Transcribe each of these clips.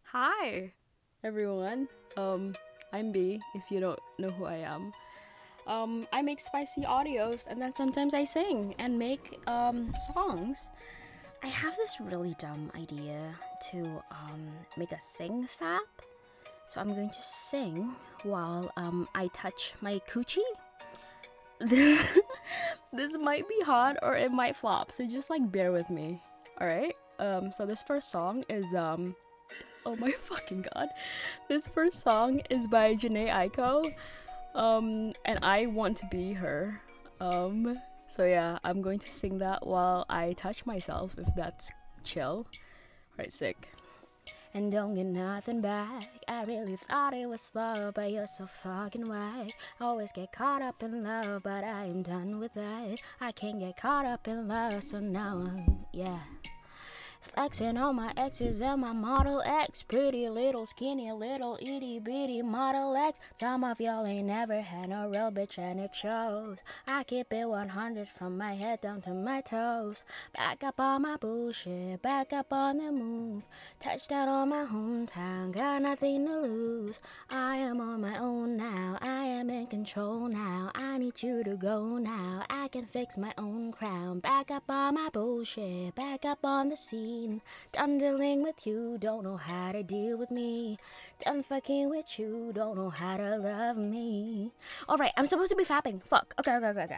Hi, everyone. I'm B, if you don't know who I am. I make spicy audios and then sometimes I sing and make songs. I have this really dumb idea to make a sing fap. So I'm going to sing while I touch my coochie. This, this might be hot or it might flop, so just like bear with me. Alright? So this first song is oh my fucking god. This first song is by Janae Aiko. And I want to be her. So yeah, I'm going to sing that while I touch myself if that's chill. Alright, sick. And don't get nothing back. I really thought it was love, but you're so fucking whack. Always get caught up in love, but I am done with that. I can't get caught up in love, so now yeah. Flexing on my exes and my Model X. Pretty little, skinny, little, itty bitty Model X. Some of y'all ain't never had no real bitch and it shows. I keep it 100 from my head down to my toes. Back up on my bullshit, back up on the move. Touchdown on my hometown, got nothing to lose. I am on my own now, I am in control now. I need you to go now, I can fix my own crown. Back up on my bullshit, back up on the scene. Done dealing with you, don't know how to deal with me. Done fucking with you, don't know how to love me. Alright, I'm supposed to be fapping. Fuck. Okay.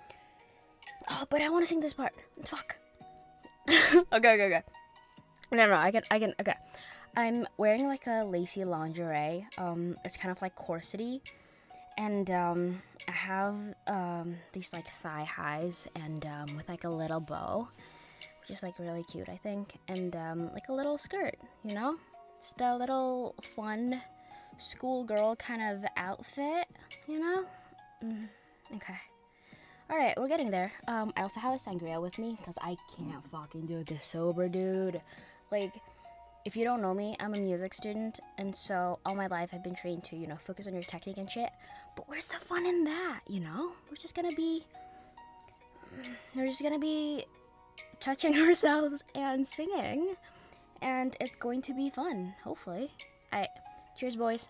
Oh, but I want to sing this part. Fuck. Okay. No, okay. I'm wearing like a lacy lingerie. It's kind of like corsety. And, I have, these like thigh highs and, with like a little bow. Just like really cute, I think, and like a little skirt, you know, just a little fun schoolgirl kind of outfit, you know. Okay, all right, we're getting there. I also have a sangria with me because I can't fucking do this sober, dude. Like, if you don't know me, I'm a music student, and so all my life I've been trained to, you know, focus on your technique and shit. But where's the fun in that, you know? We're just gonna be touching ourselves and singing, and it's going to be fun, hopefully. Alright, cheers, boys.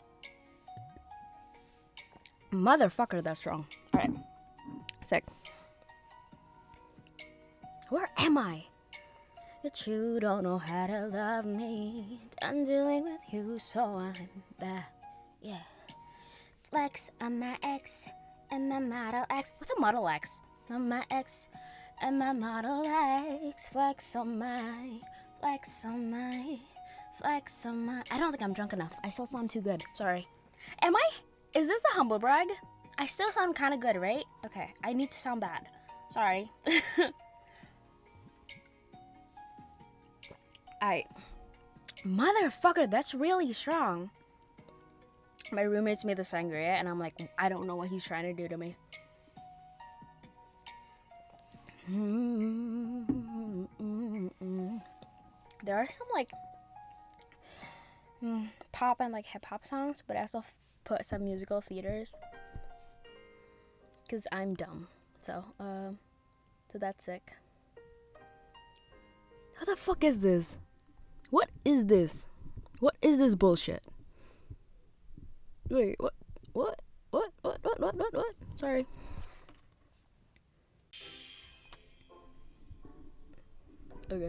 Motherfucker, that's strong. Alright, sick. Where am I? That you don't know how to love me. Done dealing with you, so I'm back. Yeah. Flex on my ex and my Model X. What's a Model X? On my ex and my Model X. Flex on my. I don't think I'm drunk enough. I still sound too good. Sorry. Am I? Is this a humble brag? I still sound kind of good, right? Okay, I need to sound bad. Sorry. Motherfucker, that's really strong. My roommates made the sangria, and I'm like, I don't know what he's trying to do to me. There are some like pop and like hip hop songs, but I also put some musical theaters because I'm dumb. So that's sick. What the fuck is this? What is this? What is this bullshit? Wait, what? Sorry. Okay.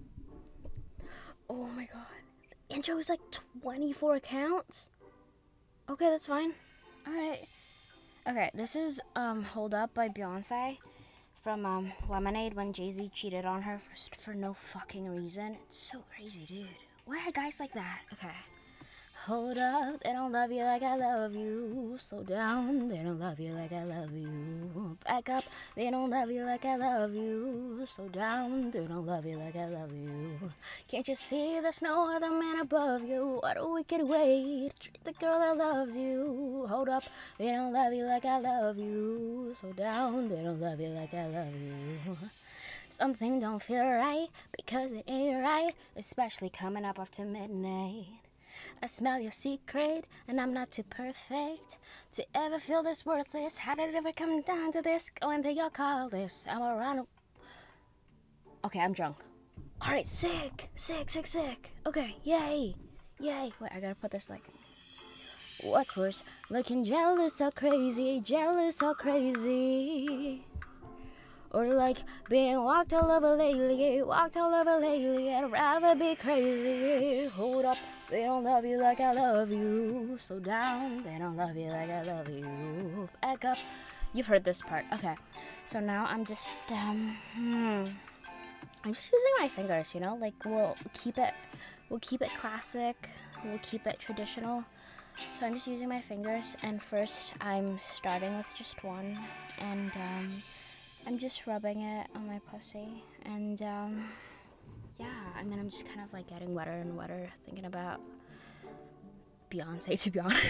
Oh my god. The intro is like 24 counts? Okay, that's fine. Alright. Okay, this is Hold Up by Beyonce from Lemonade when Jay-Z cheated on her for no fucking reason. It's so crazy, dude. Why are guys like that? Okay. Hold up, they don't love you like I love you. Slow down, they don't love you like I love you. Back up, they don't love you like I love you. Slow down, they don't love you like I love you. Can't you see there's no other man above you? What a wicked way to treat the girl that loves you. Hold up, they don't love you like I love you. Slow down, they don't love you like I love you. Something don't feel right because it ain't right, especially coming up after midnight. I smell your secret, and I'm not too perfect to ever feel this worthless. How did it ever come down to this? Going through your call list. I'm around. Okay, I'm drunk. Alright, sick. Okay, yay. Yay! Wait, I gotta put this like. What's worse? Looking jealous or crazy, jealous or crazy. Or like being walked all over lately, walked all over lately. I'd rather be crazy. Hold up, they don't love you like I love you. So down, they don't love you like I love you. Back up. You've heard this part. Okay, so now I'm just I'm just using my fingers, you know? Like we'll keep it classic, we'll keep it traditional. So I'm just using my fingers, and first I'm starting with just one, and I'm just rubbing it on my pussy, and yeah, I mean I'm just kind of like getting wetter and wetter, thinking about Beyonce, to be honest.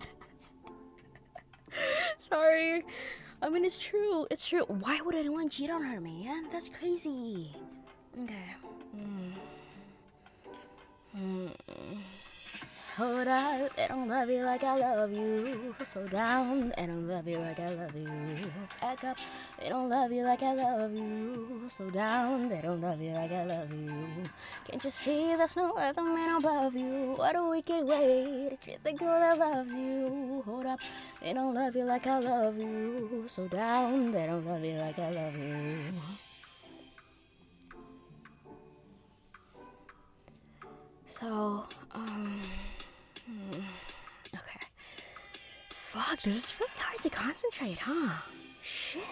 Sorry. I mean, it's true. It's true. Why would anyone cheat on her, man? That's crazy. Okay. Hold up, they don't love you like I love you. So down, they don't love you like I love you. Back up, they don't love you like I love you. So down, they don't love you like I love you. Can't you see there's no other man above you? What a wicked way to treat the girl that loves you. Hold up, they don't love you like I love you. So down, they don't love you like I love you. So, okay. Fuck, this is really hard to concentrate, huh? Shit.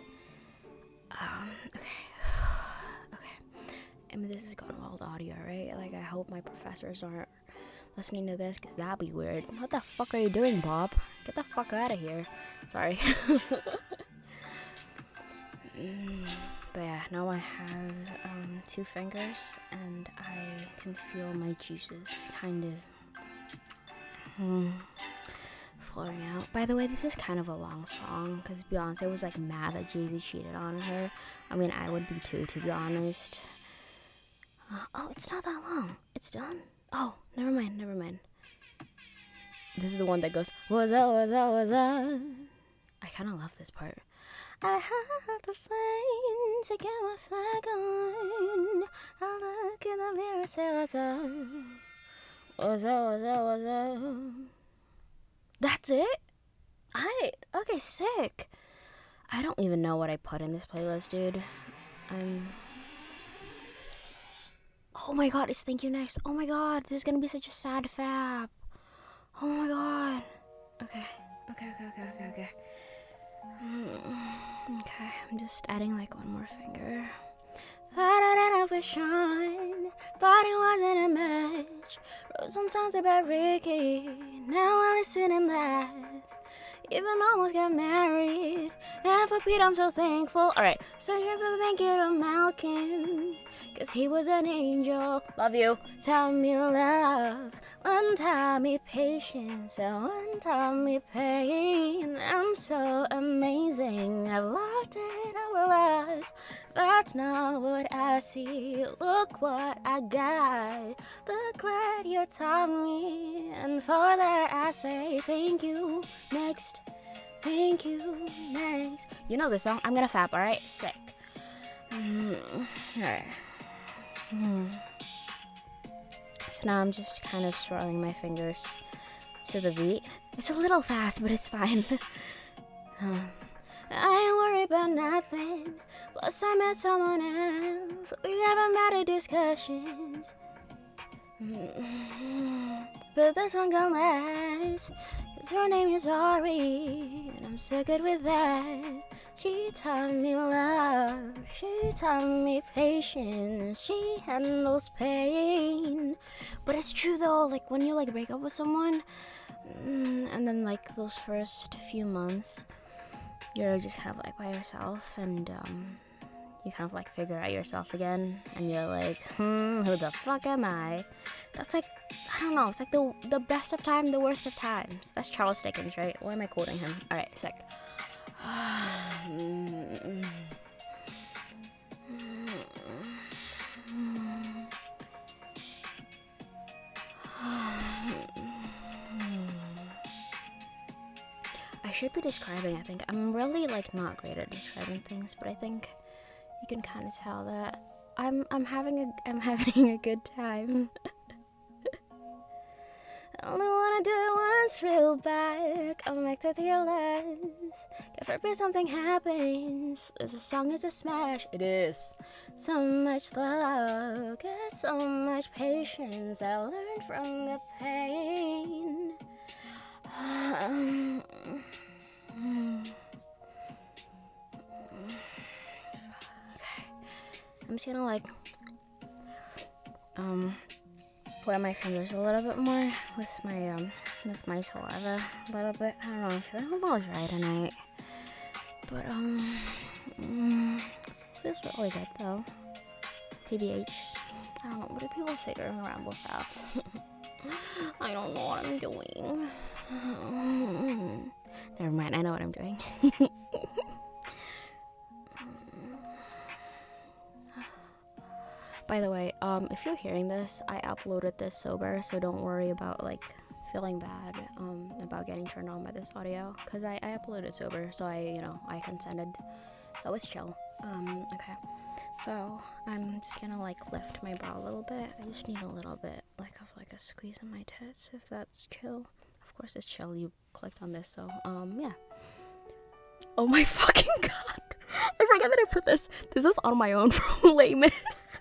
Okay. Okay. I mean, this is going wild audio, right? Like, I hope my professors aren't listening to this, because that'd be weird. What the fuck are you doing, Bob? Get the fuck out of here. Sorry. But yeah, now I have 2 fingers, and I can feel my juices kind of flowing out. By the way, this is kind of a long song, because Beyonce was like mad that Jay-Z cheated on her. I mean, I would be too, to be honest. Oh, it's not that long. It's done? Oh, never mind. This is the one that goes, what's up, what's up, what's up? I kind of love this part. I have to find to get my swag on. I look in the mirror, say what's up. What's up, what's up, what's up? That's it? Okay, sick. I don't even know what I put in this playlist, dude. Oh my god, it's Thank You Next. Oh my god, this is gonna be such a sad fap. Oh my god. Okay. Okay, I'm just adding like one more finger. Thought I'd end up with Sean, but it wasn't a match. Wrote some songs about Ricky, now I listen and laugh. Even almost got married, and for Pete I'm so thankful. Alright, so here's a thank you to Malcolm, cause he was an angel. Love you. Tell me love, one time me patience, and one time me pain. I'm so amazing, I've loved it all us. That's not what I see, look what I got. Look what you taught me, and for that I say thank you, next. Thank you, next. You know this song? I'm gonna fap, alright? Sick. Alright. So now I'm just kind of swirling my fingers to the beat. It's a little fast, but it's fine. I ain't worried about nothing. Plus I met someone else. We haven't matter discussions. But this one gon' last, cause her name is Ari, and I'm so good with that. She taught me love, she taught me patience, she handles pain. But it's true though, like when you like break up with someone, and then like those first few months, you're just kind of like by yourself, and you kind of like figure out yourself again, and you're like, who the fuck am I? That's like, I don't know, it's like the best of time, the worst of times. That's Charles Dickens, right? Why am I quoting him? Alright, sick. I should be describing, I think. I'm really like not great at describing things, but I think you can kind of tell that I'm having a good time. Only wanna do it once real bad. Come back to your less. God forbid something happens. If the song is a smash, it is. So much love, got so much patience. I learned from the pain. I'm just gonna like wet my fingers a little bit more with my saliva a little bit. I don't know, I'm feeling a little dry tonight. But it feels really good though. TBH. I don't know, what do people say during ramble fast? I don't know what I'm doing. Never mind, I know what I'm doing. By the way, if you're hearing this, I uploaded this sober, so don't worry about like feeling bad about getting turned on by this audio, because I uploaded sober, so I consented, so it's chill. Okay, so I'm just gonna like lift my brow a little bit. I just need a little bit like a squeeze on my tits, if that's chill. Of course it's chill, you clicked on this, so yeah. Oh my fucking god, I forgot that I put this is on my own from Les Mis.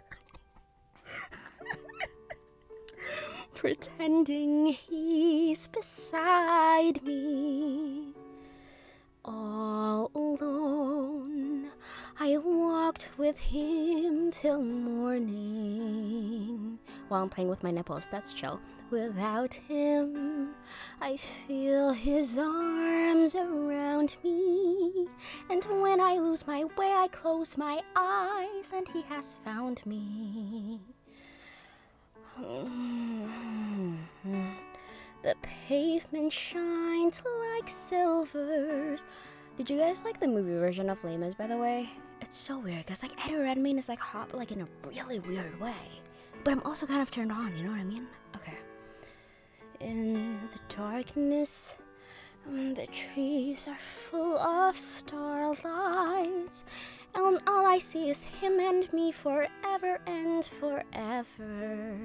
Pretending he's beside me, all alone. I walked with him till morning while I'm playing with my nipples. That's chill. Without him, I feel his arms around me, and when I lose my way, I close my eyes, and he has found me. The pavement shines like silvers. Did you guys like the movie version of Les Mis, by the way? It's so weird, because like Eddie Redmayne is like hot, but like in a really weird way. But I'm also kind of turned on, you know what I mean? Okay. In the darkness, the trees are full of starlights, and all I see is him and me forever and forever.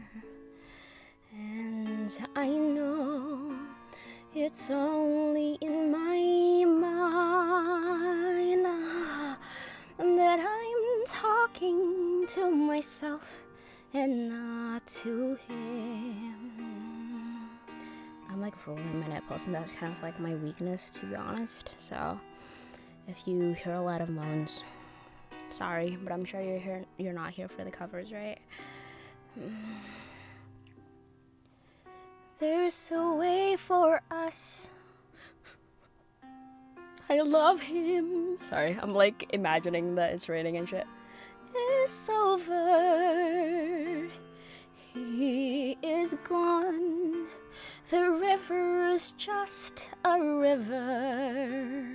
And I know it's only in my mind that I'm talking to myself and not to him. I'm like rolling my nipples, and that's kind of like my weakness, to be honest. So if you hear a lot of moans, sorry, but I'm sure you're not here for the covers, right? There's a way for us. I love him. Sorry, I'm like imagining that it's raining and shit. It's over. He is gone. The river's just a river.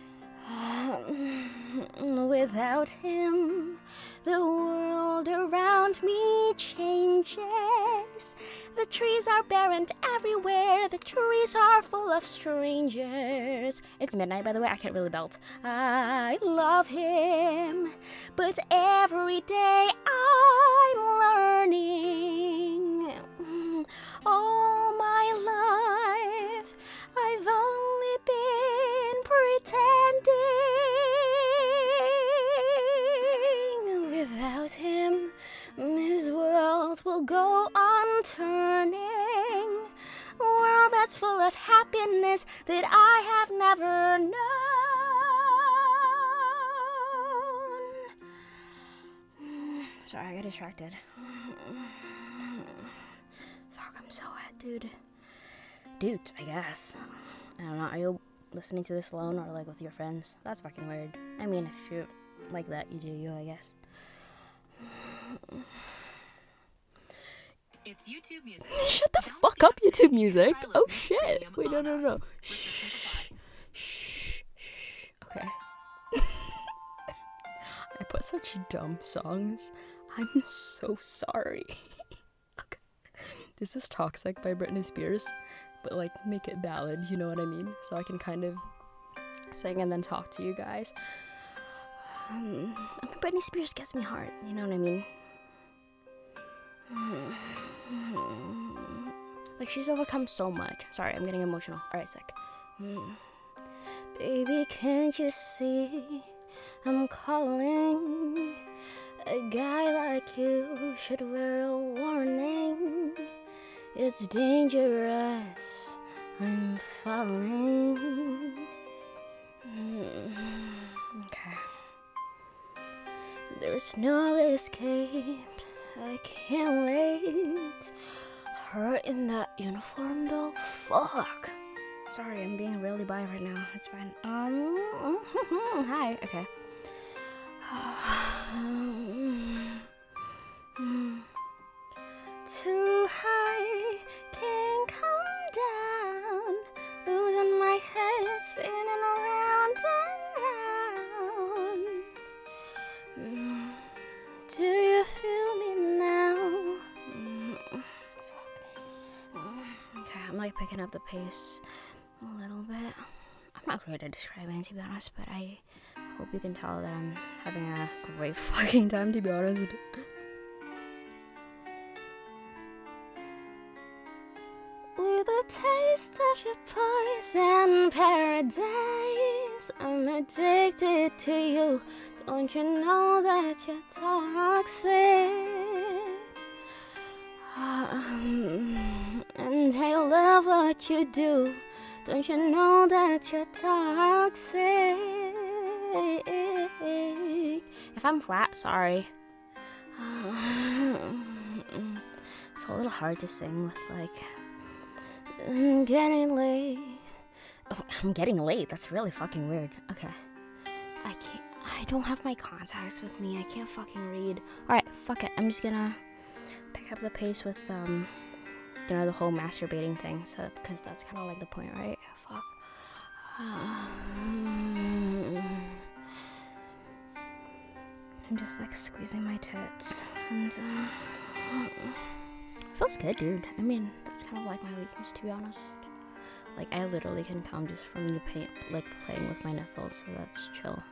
Without him, the world around me changes. The trees are bare and everywhere. The trees are full of strangers. It's midnight, by the way. I can't really belt. I love him, but every day I'm learning. All my life, I've only been pretending. Without him, his world will go on turning. A world that's full of happiness that I have never known. Sorry, I got distracted. Fuck, I'm so wet, dude. Dudes, I guess. I don't know, are you listening to this alone or like with your friends? That's fucking weird. I mean, if you're like that, you do you, I guess. It's YouTube music. Shut the fuck up, YouTube music. Oh shit. Wait, no. Shh. Okay. I put such dumb songs. I'm so sorry. Okay. This is Toxic by Britney Spears, but like make it ballad, you know what I mean? So I can kind of sing and then talk to you guys. I mean, Britney Spears gets me hard, you know what I mean? Like, she's overcome so much. Sorry, I'm getting emotional. Alright, sec. Baby, can't you see I'm calling? A guy like you should wear a warning. It's dangerous, I'm falling. Okay. There's no escape, I can't wait. Her in that uniform though? Fuck. Sorry, I'm being really bi right now. It's fine. Hi. Okay. Too high, can't come down. Losing my head, spinning around and round. Do you feel me now? Okay, I'm like picking up the pace a little bit. I'm not great at describing, to be honest, but I hope you can tell that I'm having a great fucking time, to be honest. With a taste of your poison paradise, I'm addicted to you. Don't you know that you're toxic? And I love what you do. Don't you know that you're toxic? If I'm flat, sorry. It's a little hard to sing with, like, I'm getting late. Oh, I'm getting late. That's really fucking weird. Okay. I don't have my contacts with me. I can't fucking read. Alright, fuck it. I'm just gonna pick up the pace with, you know, the whole masturbating thing. So, because that's kind of like the point, right? Fuck. I'm just like squeezing my tits. And, feels good, dude. I mean, that's kind of like my weakness, to be honest. Like, I literally can come just from the like playing with my nipples, so that's chill.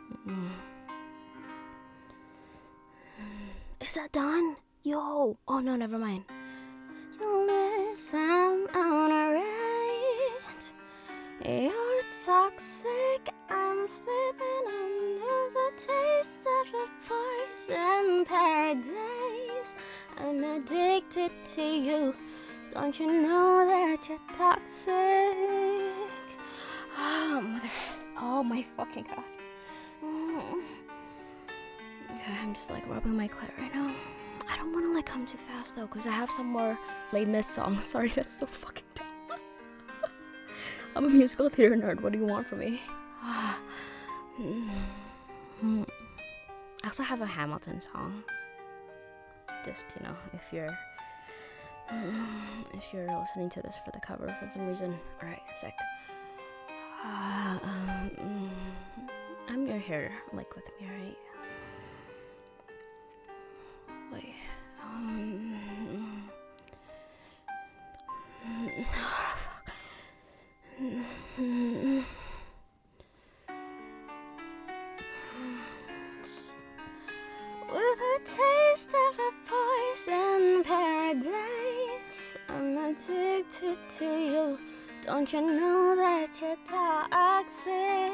Is that done? Yo! Oh no, never mind. Your lips, I'm on a right. You're toxic, I'm slipping under the taste of your poison paradise. I'm addicted to you. Don't you know that you're toxic? Oh my fucking god. Okay, I'm just like rubbing my clit right now. I don't want to like come too fast though, because I have some more Les Mis songs. Sorry, that's so fucking dumb. I'm a musical theater nerd. What do you want from me? I also have a Hamilton song. Just, you know, if you're listening to this for the cover for some reason. Alright, sick. I'm your hair, like with me, right? Wait. Fuck. With a taste of a poison paradise, I'm addicted to you. Don't you know that you're toxic?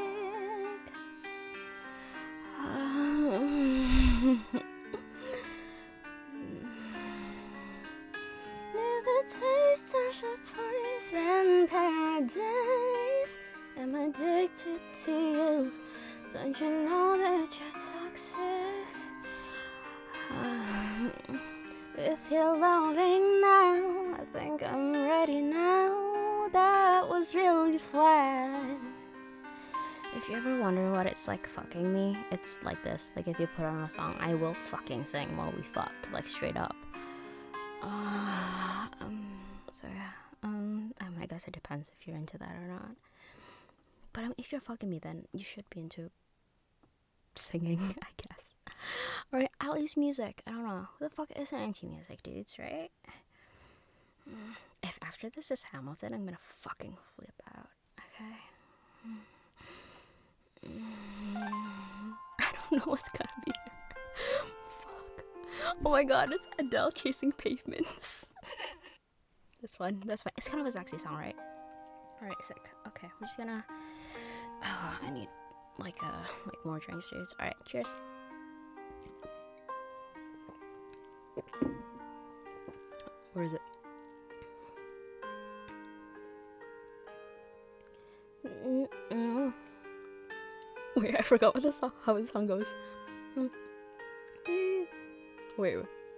With a taste of the poison paradise, I'm addicted to you. Don't you know that you're toxic? With your loving now, I think I'm ready now. That was really flat. If you ever wonder what it's like fucking me, it's like this. Like, if you put on a song, I will fucking sing while we fuck, like straight up. So yeah, I mean, I guess it depends if you're into that or not. But if you're fucking me, then you should be into singing, I guess. Or at least music. I don't know. Who the fuck isn't into music, dudes, right? If after this is Hamilton, I'm gonna fucking flip out, okay? I don't know what's gonna be here. Fuck. Oh my god, it's Adele chasing pavements. This one. That's fine. It's kind of a sexy song, right? Alright, sick. Okay, we're just gonna... Oh, I need like more drinks, dudes. Alright, cheers. Where is it? Wait, I forgot what how the song goes. Wait.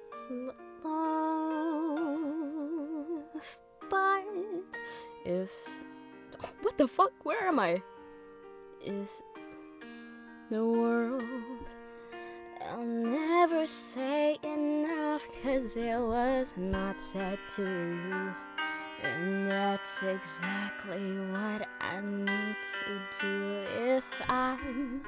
Love, but if... What the fuck? Where am I? If the world... I'll never say enough, 'cause it was not said to you. And that's exactly what I need to do if I'm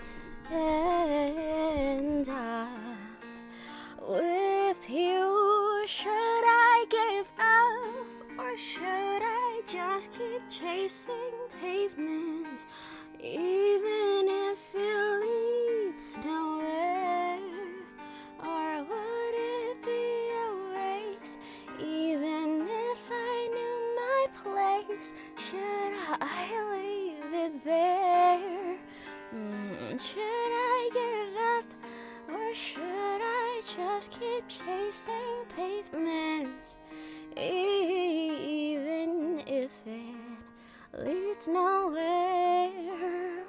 end up with you. Should I give up, or should I just keep chasing pavements, even if it leads nowhere? Or would it be a waste, even if I knew my place? Should I leave it there? Should I give up, or should I just keep chasing pavements, even if it leads nowhere?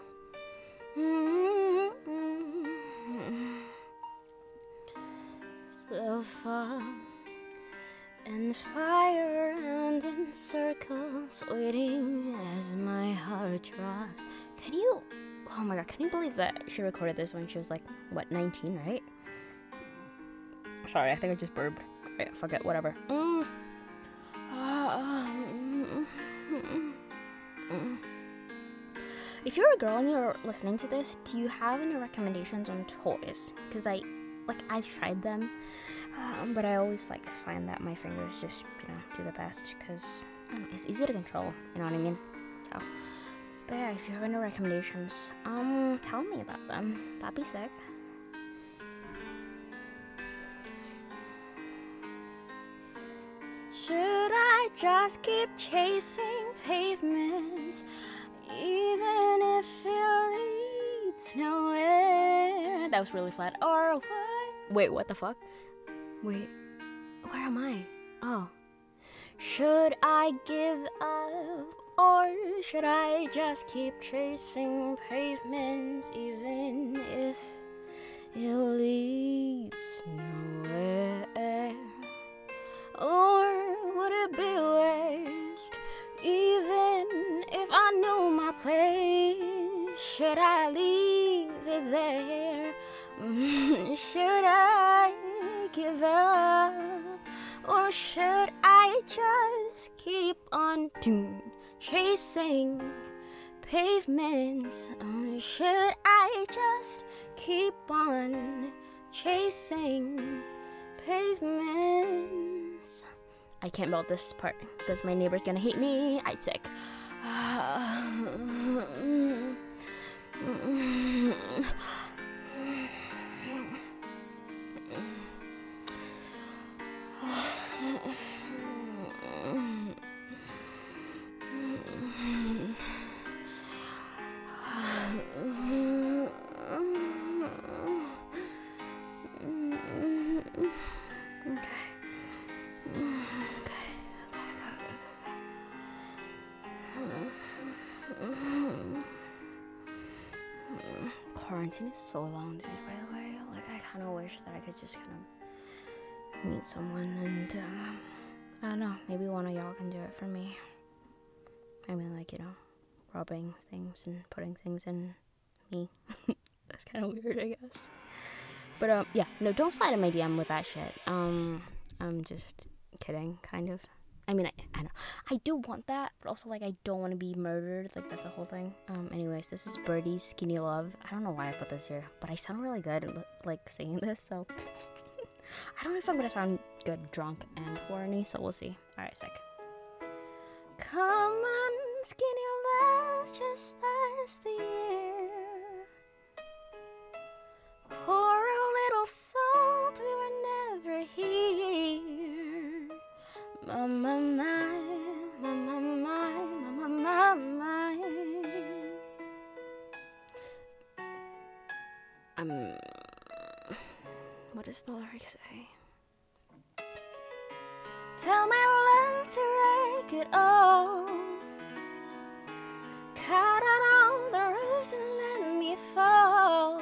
So far and fly around in circles, waiting as my heart drops. Can you... Oh my god, can you believe that she recorded this when she was like, what, 19, right? Sorry, I think I just burped. Right, fuck it, whatever. If you're a girl and you're listening to this, do you have any recommendations on toys? Because I've tried them, but I always find that my fingers just, do the best, because it's easy to control, you know what I mean? So, but yeah, if you have any recommendations, tell me about them. That'd be sick. Should I just keep chasing pavements, even if it leads nowhere? That was really flat. Or what? Wait, what the fuck? Wait, where am I? Oh. Should I give up, or should I just keep chasing pavements, even if it leads nowhere? Or would it be a waste, even if I knew my place? Should I leave it there? Should I give up, or should I just keep on chasing pavements? Should I just keep on chasing pavements? I can't build this part because my neighbor's gonna hate me. I sick. Quarantine is so long, dude, by the way. I kind of wish that I could just kind of meet someone and, I don't know, maybe one of y'all can do it for me. I mean, rubbing things and putting things in me. That's kind of weird, I guess. But, yeah, no, don't slide in my DM with that shit. I'm just kidding, kind of. I mean, I know. I do want that, but also, I don't want to be murdered. That's a whole thing. Anyways, this is Birdie's Skinny Love. I don't know why I put this here, but I sound really good, singing this, so... I don't know if I'm gonna sound good drunk and horny, so we'll see. Alright, sick. Come on, skinny love, just as the year. Pour a little salt, we were never here. What does the lyric say? Tell my love to rake it all. Cut out all the roofs and let me fall.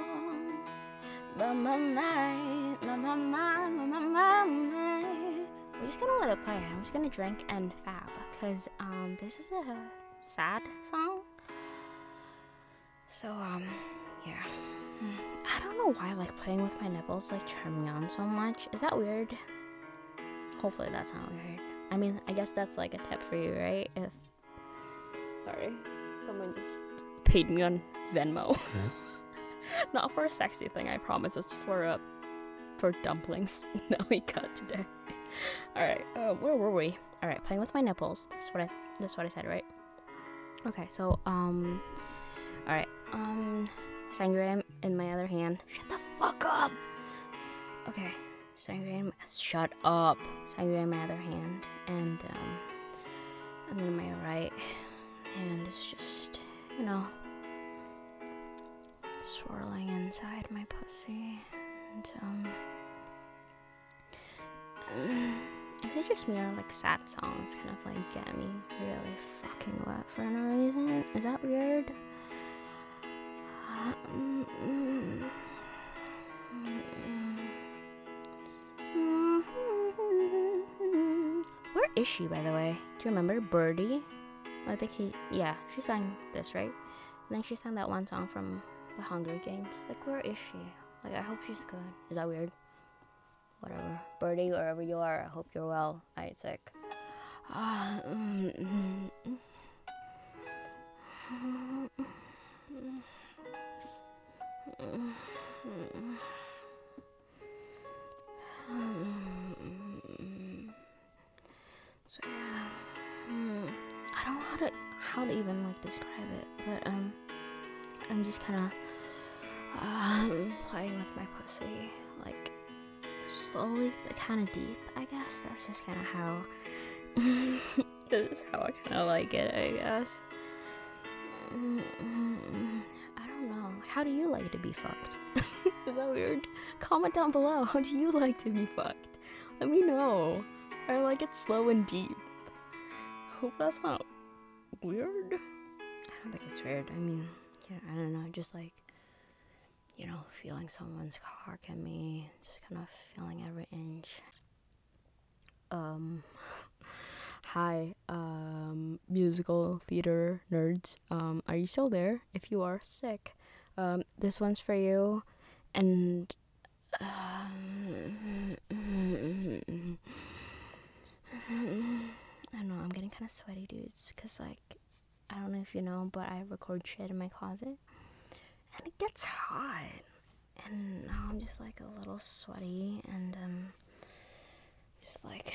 We're just gonna let it play. I'm just gonna drink and fab because this is a sad song. So yeah. I don't know why like playing with my nipples like turn me on so much. Is that weird? Hopefully that's not weird. I mean, I guess that's like a tip for you, right? If sorry, someone just paid me on Venmo. Not for a sexy thing, I promise. It's for dumplings that we got today. All right, where were we? All right, playing with my nipples. That's what I said, right? Okay, so all right, sangria in my other hand. Shut the fuck up. Okay, sangria. Shut up. Sangria in my other hand, and then my right hand is just, you know, swirling inside my pussy, and is it just me or like sad songs kind of like get me really fucking wet for no reason? Is that weird? Where is she, by the way? Do you remember Birdie? I think she sang this, right? And then she sang that one song from The Hunger Games. Like, where is she? Like, I hope she's good. Is that weird? Whatever. Birdie, wherever you are, I hope you're well. I ain't sick. So yeah, I don't know how to even like describe it, but I'm just kind of playing with my pussy, like slowly, but kind of deep. I guess that's just kind of how. This is how I kind of like it, I guess. I don't know. How do you like to be fucked? Is that weird? Comment down below. How do you like to be fucked? Let me know. I like it slow and deep. Hope that's not weird. I don't think it's weird. I mean, yeah, I don't know. Just like, you know, feeling someone's cock in me. Just kind of feeling every inch. Hi, musical theater nerds. Are you still there? If you are, sick. This one's for you. And I don't know, I'm getting kind of sweaty, dudes, because, like, I don't know if you know, but I record shit in my closet, and it gets hot, and now I'm just, like, a little sweaty, and, just, like,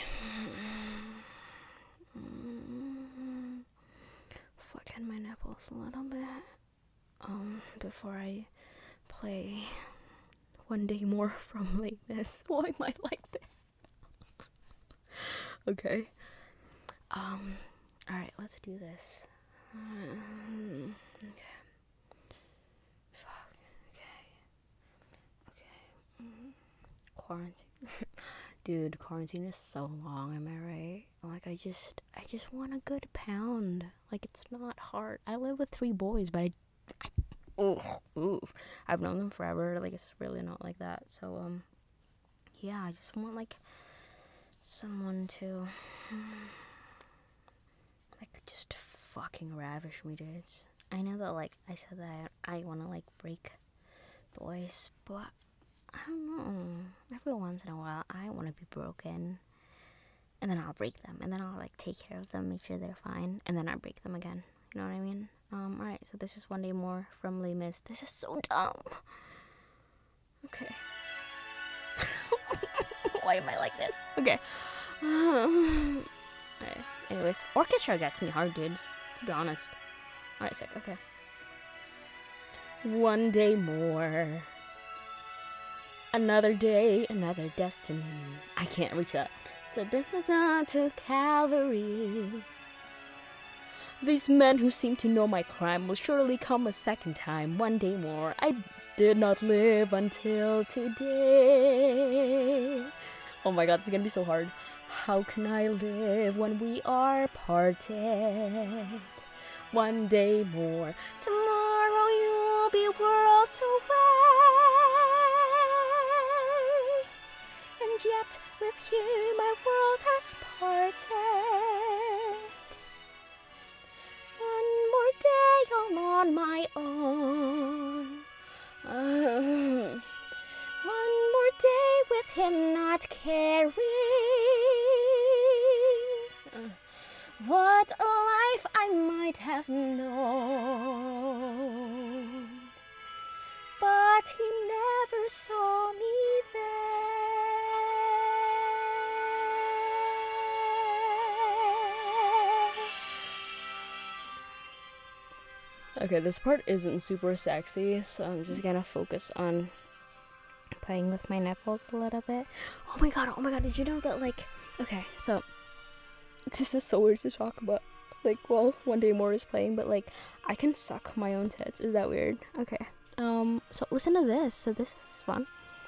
flicking my nipples a little bit, before I play One Day More from Les Mis. Why am I like this? Okay. Alright, let's do this. Okay. Fuck. Okay. Quarantine. Dude, quarantine is so long, am I right? Like, I just want a good pound. Like, it's not hard. I live with 3 boys, but I've known them forever. Like, it's really not like that. So, yeah, I just want, like, someone to, like, just fucking ravish me, dudes. I know that, like, I said that I want to, like, break boys, but I don't know. Every once in a while, I want to be broken. And then I'll break them. And then I'll, like, take care of them, make sure they're fine. And then I break them again. You know what I mean? Alright, so this is One Day More from Les Mis. This is so dumb. Okay. Why am I like this? Okay. Alright, anyways. Orchestra gets me hard, dudes. To be honest. Alright, sick. Okay. One day more. Another day, another destiny. I can't reach that. So this is on to Calvary. These men who seem to know my crime will surely come a second time, one day more. I did not live until today. Oh my god, it's gonna be so hard. How can I live when we are parted? One day more. Tomorrow you'll be worlds away. And yet with you my world has parted. One more day all on my own. One more day with him not caring. What a life I might have known. But he never saw me there. Okay, this part isn't super sexy, so I'm just gonna focus on playing with my nipples a little bit. Oh my god, did you know that, like, okay, so this is so weird to talk about, like, while One Day More is playing, but, like, I can suck my own tits. Is that weird? Okay. So listen to this. So this is fun.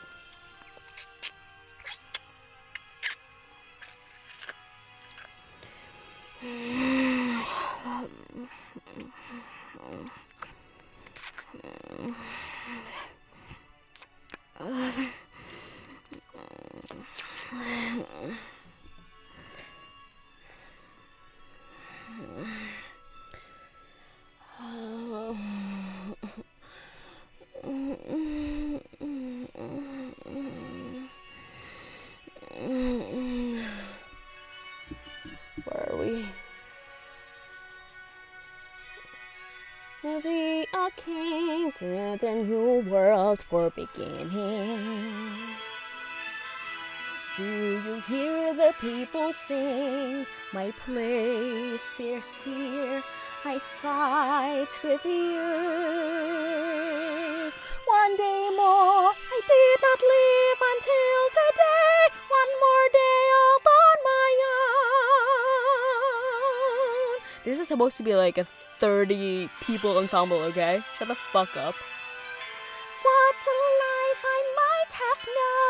Where are we? There'll be a king to the new world for beginning. Do you hear the people sing? My place is here. I fight with you. One day more, I did not live until today. One more day all on my own. This is supposed to be like a 30 people ensemble, okay? Shut the fuck up. What a life I might have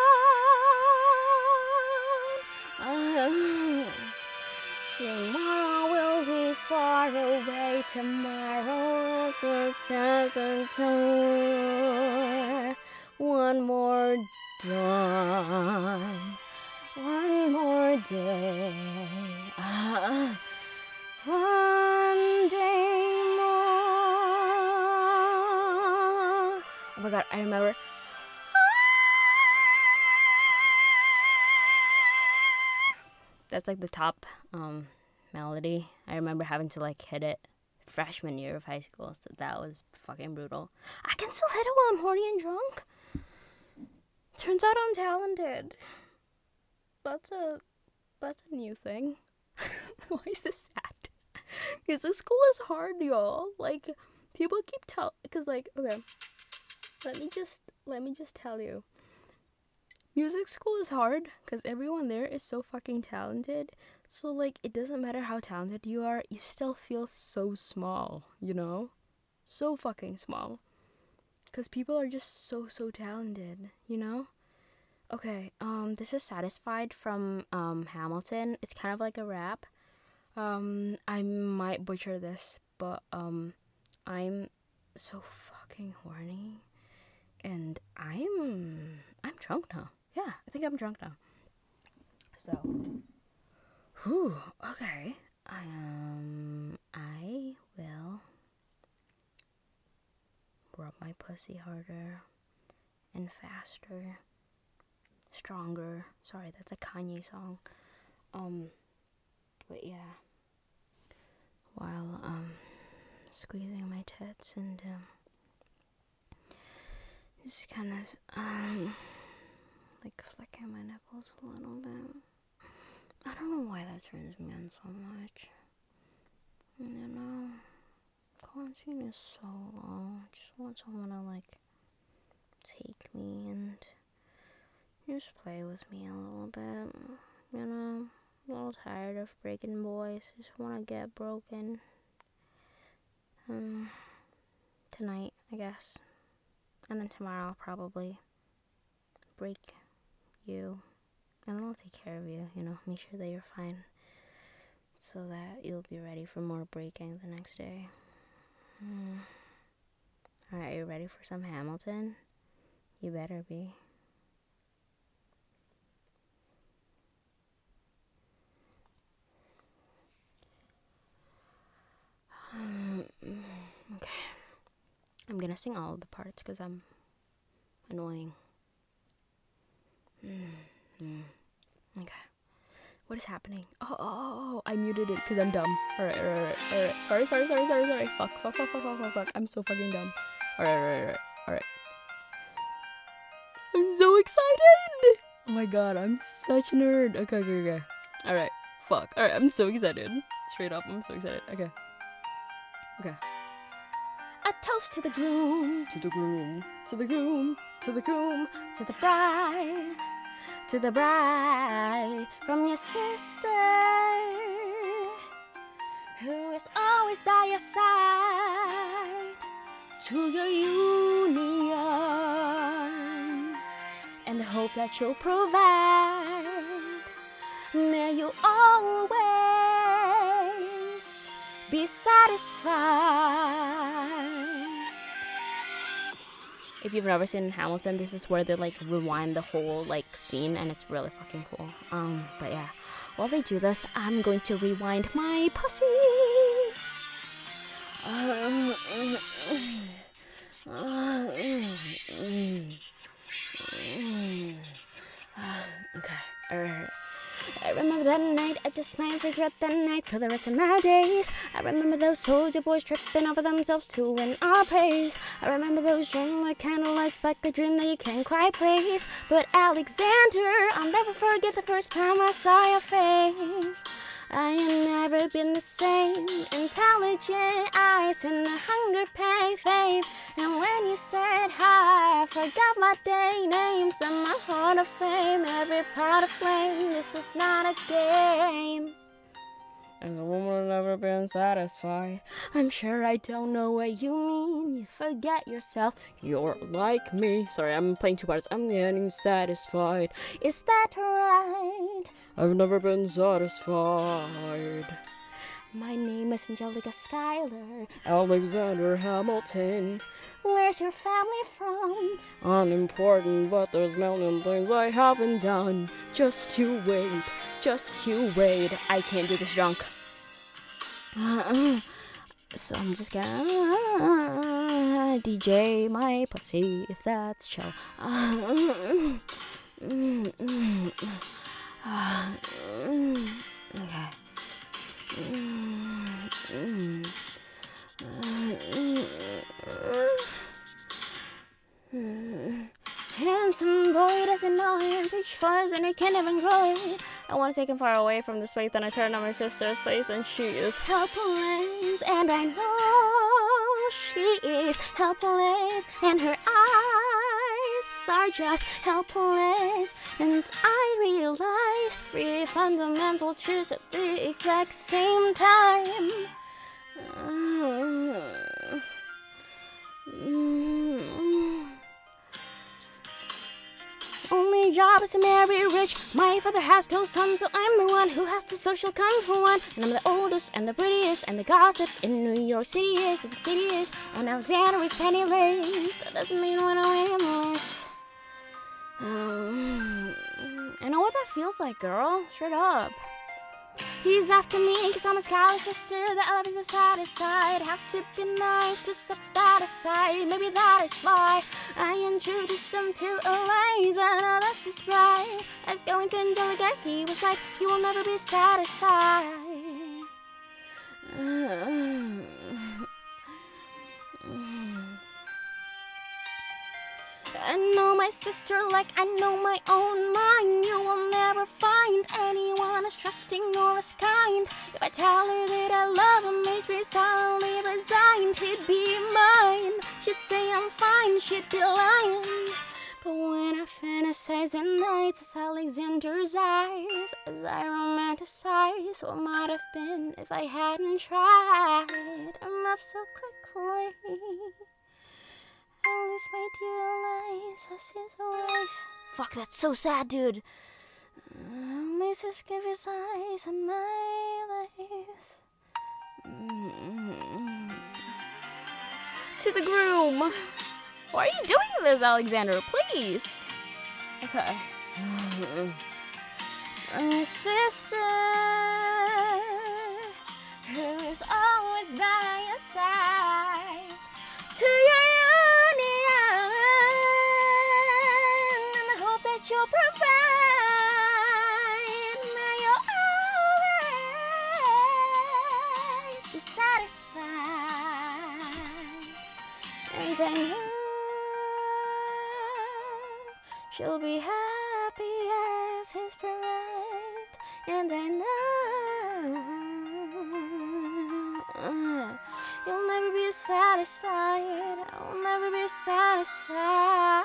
known. Tomorrow will be far away. Tomorrow will be one more dawn. One more day. One day more. Oh my god, I remember. That's like the top melody. I remember having to like hit it freshman year of high school, so that was fucking brutal. I can still hit it while I'm horny and drunk. Turns out I'm talented. That's a new thing. Why is this sad? Because this school is hard, y'all. Like, people keep because like, okay, let me just tell you. Music school is hard because everyone there is so fucking talented. So, like, it doesn't matter how talented you are, you still feel so small, you know? So fucking small. Because people are just so talented, you know? Okay, this is Satisfied from Hamilton. It's kind of like a rap. I might butcher this, but I'm so fucking horny. And I'm drunk now. Yeah, I think I'm drunk now. So, whew, okay. I will rub my pussy harder and faster, stronger. Sorry, that's a Kanye song. But yeah, while squeezing my tits and just kind of like flicking my nipples a little bit. I don't know why that turns me on so much. You know, quarantine is so long. I just want someone to like take me and just play with me a little bit. You know, I'm a little tired of breaking boys. Just want to get broken. Tonight, I guess. And then tomorrow I'll probably break you. And then I'll take care of you, you know, make sure that you're fine. So that you'll be ready for more breaking the next day. Alright, are you ready for some Hamilton? You better be. Okay. I'm gonna sing all of the parts because I'm annoying. Okay. What is happening? Oh, I muted it because I'm dumb. Alright. Sorry. Fuck. I'm so fucking dumb. Alright. I'm so excited! Oh my god, I'm such a nerd. Okay. Alright, fuck. Alright, I'm so excited. Straight up, I'm so excited. Okay. A toast to the groom, to the groom, to the groom, to the groom, to the bride, to the bride from your sister, who is always by your side, to your union, and the hope that you'll provide. May you always be satisfied. If you've never seen Hamilton, this is where they like rewind the whole like scene, and it's really fucking cool. But yeah, while they do this, I'm going to rewind my pussy. Okay. I remember that night, I just might regret that night for the rest of my days. I remember those soldier boys tripping over themselves to win our praise. I remember those dreamlike candlelights, like a dream that you can't quite praise. But Alexander, I'll never forget the first time I saw your face. I ain't never been the same. Intelligent eyes and a hunger pain fame. And when you said hi, I forgot my day names and my heart of fame. Every part of flame, this is not a game. And the woman has never been satisfied. I'm sure I don't know what you mean. You forget yourself, you're like me. Sorry, I'm playing two parts. I'm getting satisfied. Is that right? I've never been satisfied. My name is Angelica Schuyler. Alexander Hamilton. Where's your family from? Unimportant, but there's million things I haven't done. Just you wait. I can't do this drunk. So I'm just gonna DJ my pussy if that's chill. Okay. Handsome boy doesn't know him, reach far and he can't even grow it. I want to take him far away from this place, then I turn on my sister's face and she is helpless. And I know she is helpless, and her eyes are just helpless. And I realized 3 fundamental truths at the exact same time. Only job is to marry rich. My father has 2 sons, so I'm the one who has the social come for one. And I'm the oldest and the prettiest, and the gossip in New York City is, and Alexander is penniless. That doesn't mean when I am less. I know what that feels like, girl. Straight up. He's after me cause I'm a Skylar sister. The love is the saddest side. Have to be nice to set that aside. Maybe that is why I introduced him to Eliza. Now that's his bride. As going to Angelica, he was like, you will never be satisfied. I know my sister like I know my own mind. You will never find anyone as trusting or as kind. If I tell her that I love him, make me silently resigned, he'd be mine. She'd say I'm fine, she'd be lying. But when I fantasize at nights, it's Alexander's eyes as I romanticize what might have been if I hadn't tried. I'm up so quickly. At least my dear lies as his wife. Fuck, that's so sad, dude. At least his give his eyes on my life. To the groom. Why are you doing this, Alexander? Please. Okay. From your sister, who is always by your side, to your union, and I hope that you'll provide. May your always be satisfied, and I know she'll be happy as his bride, and I know you'll never be satisfied. I'll never be satisfied.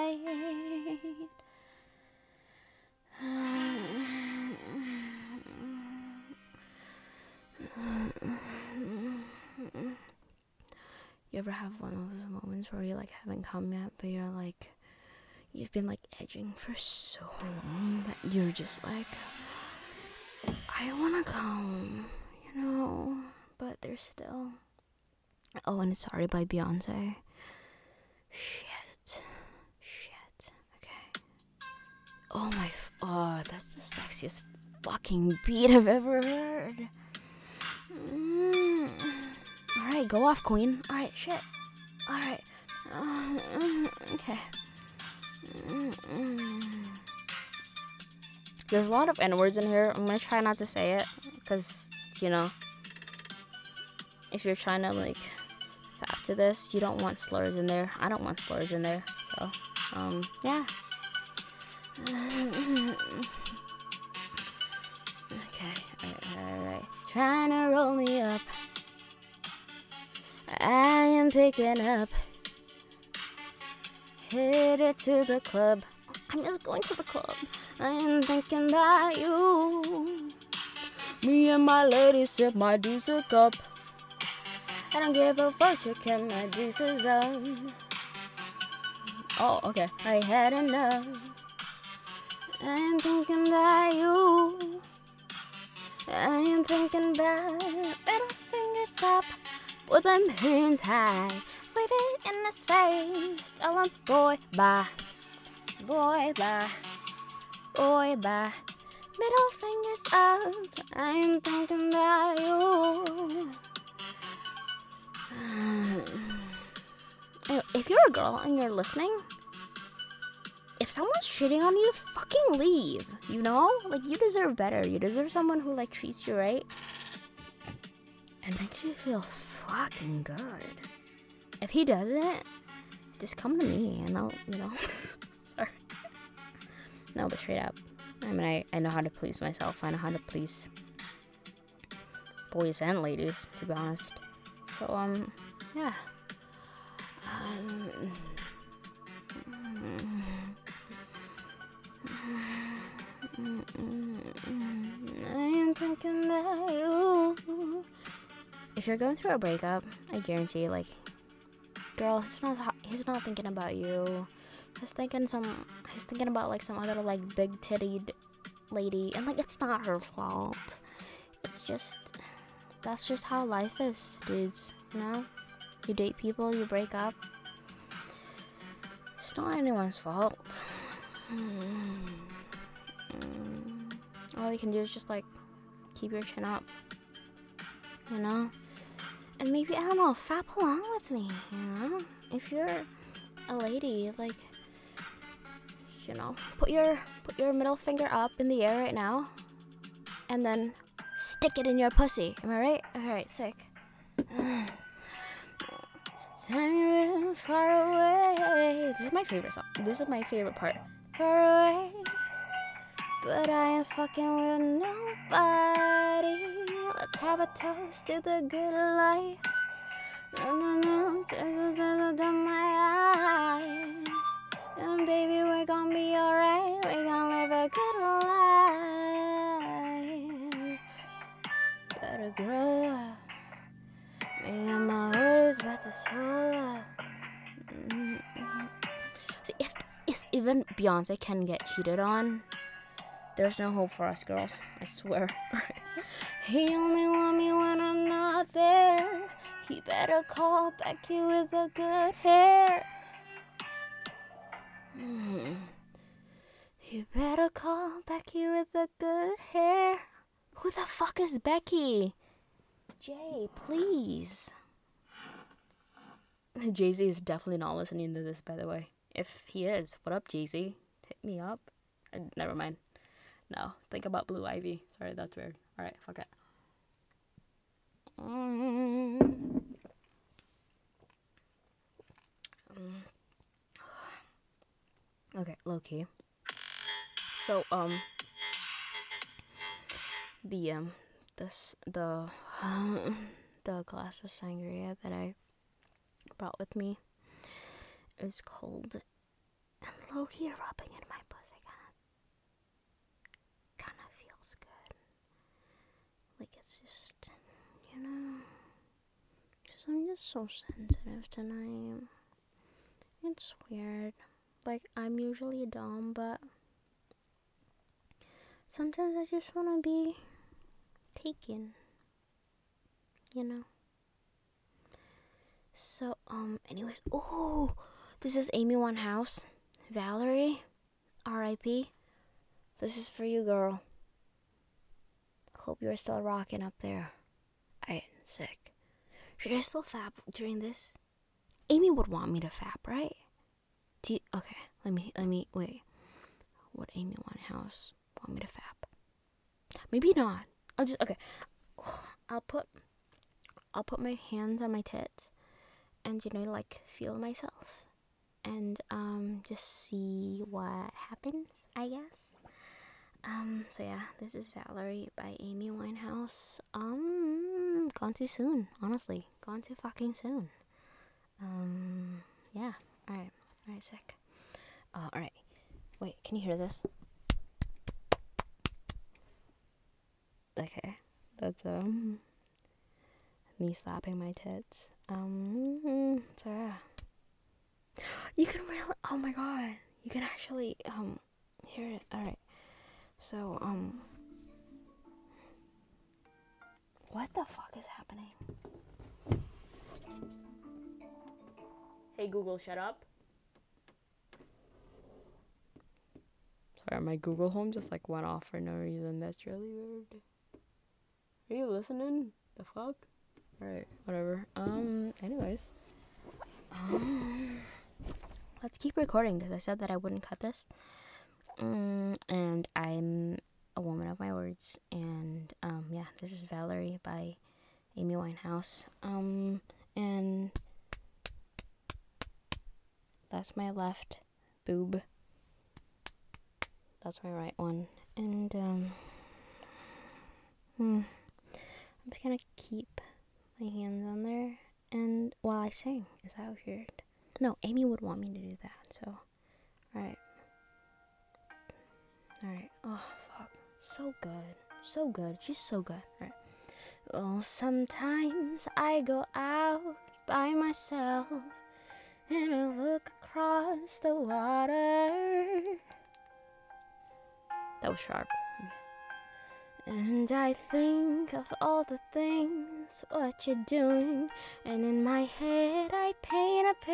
You ever have one of those moments where you like haven't come yet, but you're like, you've been like edging for so long that you're just like, I wanna come, you know, but there's still. Oh, and it's Sorry by Beyonce. Shit. Okay. Oh my. Oh, that's the sexiest fucking beat I've ever heard. Alright, go off, queen. Alright, shit. Alright. Okay. There's a lot of N-words in here. I'm gonna try not to say it, because, you know, if you're trying to, like, fap to this, you don't want slurs in there. I don't want slurs in there, so, yeah. Okay, alright. Trying to roll me up. I am picking up. Headed to the club. I'm just going to the club. I am thinking about you. Me and my lady sip my deucer cup. I don't give a fuck, chicken, my deuces up. Oh, okay. I had enough. I am thinking about you. I am thinking about little fingers up, with them hands high, waving in his face. Tell him, boy, bye. Boy, bye. Boy, bye. Middle fingers up. I am thinking about you. If you're a girl and you're listening, if someone's shitting on you, fucking leave. You know? Like, you deserve better. You deserve someone who, like, treats you right and makes you feel fucking good. If he doesn't, just come to me and I'll, you know. Sorry. No, but straight up. I mean, I know how to please myself. I know how to please boys and ladies, to be honest. So, yeah. I am thinking about you. If you're going through a breakup, I guarantee, like, girl, he's not thinking about you. He's thinking about, like, some other, like, big-tittied lady, and, like, it's not her fault. It's just, that's just how life is, dudes, you know? You date people, you break up. It's not anyone's fault. All you can do is just, like, keep your chin up, you know? And maybe, I don't know, fap along with me, you know? If you're a lady, like, you know, put your middle finger up in the air right now, and then stick it in your pussy. Am I right? Alright, sick. Time far away. This is my favorite song. This is my favorite part. Far away, but I ain't fucking with nobody. Let's have a toast to the good life. No, tears down my eyes. And baby, we're gonna be alright. We're gonna live a good life. Better grow up. Me and my hood is about to show up. See, if even Beyonce can get cheated on, there's no hope for us girls. I swear. He only want me when I'm not there. He better call Becky with the good hair. You better call Becky with the good hair. Who the fuck is Becky? Jay, please. Jay-Z is definitely not listening to this, by the way. If he is, what up, Jay-Z? Hit me up. Never mind. No, think about Blue Ivy. Sorry, that's weird. Alright, fuck it. Okay, low key. So, the glass of sangria that I brought with me is cold and low key rubbing in my pussy kind of feels good. Like it's just, you know, I'm just so sensitive tonight. It's weird. Like, I'm usually dumb, but sometimes I just want to be taken, you know? So, anyways, oh, this is Amy Winehouse. Valerie, R.I.P. This is for you, girl. Hope you're still rocking up there. Alright, sick. Should I still fap during this? Amy would want me to fap, right? Okay, let me, wait. Would Amy Winehouse want me to fap? Maybe not. Okay. I'll put my hands on my tits and, you know, like, feel myself. And, just see what happens, I guess. So yeah, this is Valerie by Amy Winehouse. Gone too soon, honestly. Gone too fucking soon. Yeah. Alright, sick. Alright. Wait, can you hear this? Okay. That's, me slapping my tits. So yeah. You can really, oh my god. You can actually, hear it. Alright. So, what the fuck is happening? Hey Google, shut up. Sorry, my Google Home just like went off for no reason. That's really weird. Are you listening? The fuck? Alright, whatever. Anyways. Let's keep recording because I said that I wouldn't cut this. And I'm a woman of my words. And, yeah, this is Valerie by Amy Winehouse. And that's my left boob. That's my right one. And, I'm just gonna keep my hands on there and while I sing. Is that weird? No, Amy would want me to do that, so alright. Oh fuck. So good. She's so good. Alright. Well, sometimes I go out by myself and I look across the water. That was sharp. And I think of all the things, what you're doing, and in my head I paint a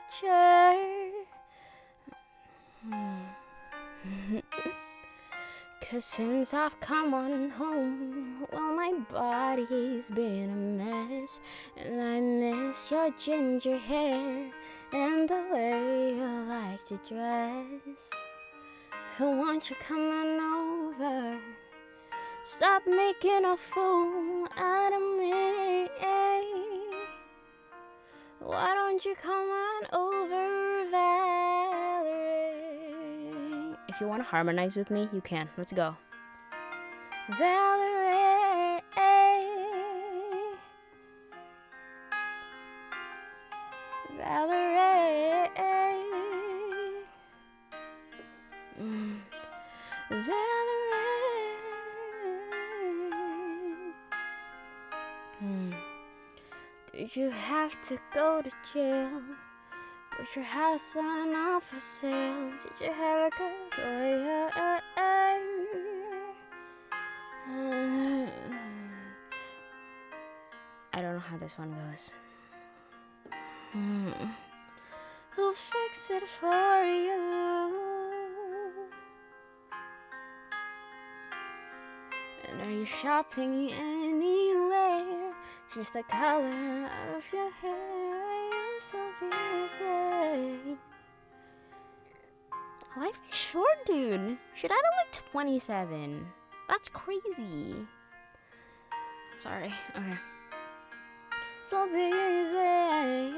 picture. 'Cause since I've come on home, well, my body's been a mess, and I miss your ginger hair and the way you like to dress. Won't you come on over? Stop making a fool out of me. Why don't you come on over, Valerie? If you want to harmonize with me, you can. Let's go. Valerie. Valerie. Did you have to go to jail? Put your house on off for sale. Did you have a good lawyer? I don't know how this one goes. Who'll fix it for you? And are you shopping anywhere? Just the color of your hair. Are you so busy? Life is short, dude. She died at like 27. That's crazy. Sorry. Okay. So busy.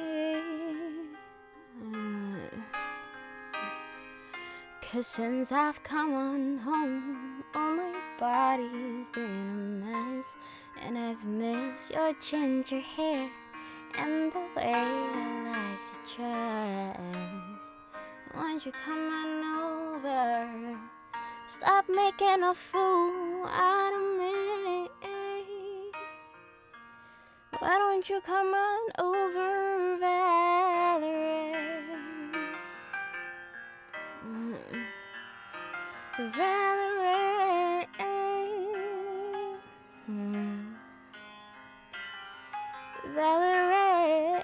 'Cause since I've come on home, all my body's been a mess. And I've missed your ginger hair and the way I like to dress. Won't you come on over? Stop making a fool out of me. Why don't you come on over, Valerie? Valerie. Valerie.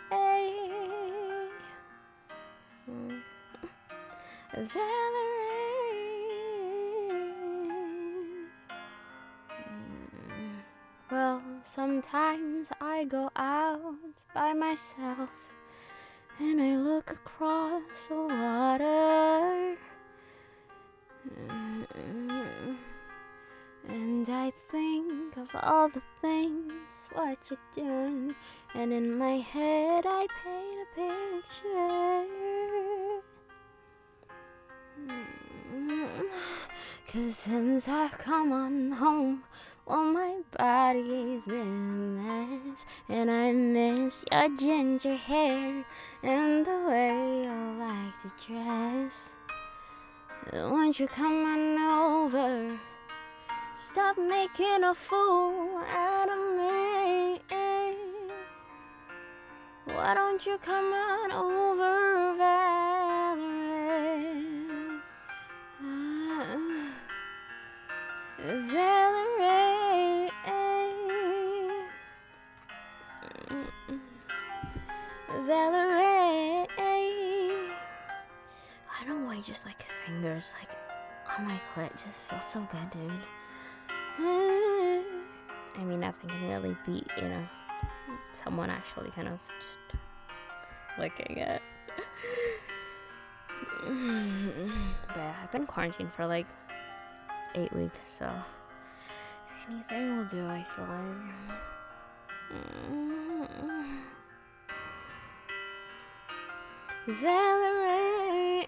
Valerie. Well, sometimes I go out by myself and I look across the water. And I think of all the things what you're doing, and in my head I paint a picture. 'Cause since I've come on home, well, my body's been a mess. And I miss your ginger hair and the way you like to dress. Won't you come on over? Stop making a fool out of me. Why don't you come on over, Valerie? Valerie. Valerie. I don't know why just like fingers like on my clit just feels so good, dude. I mean, nothing can really beat, you know, someone actually kind of just licking it. But yeah, I've been quarantined for like 8 weeks, so anything will do, I feel like. Valerie.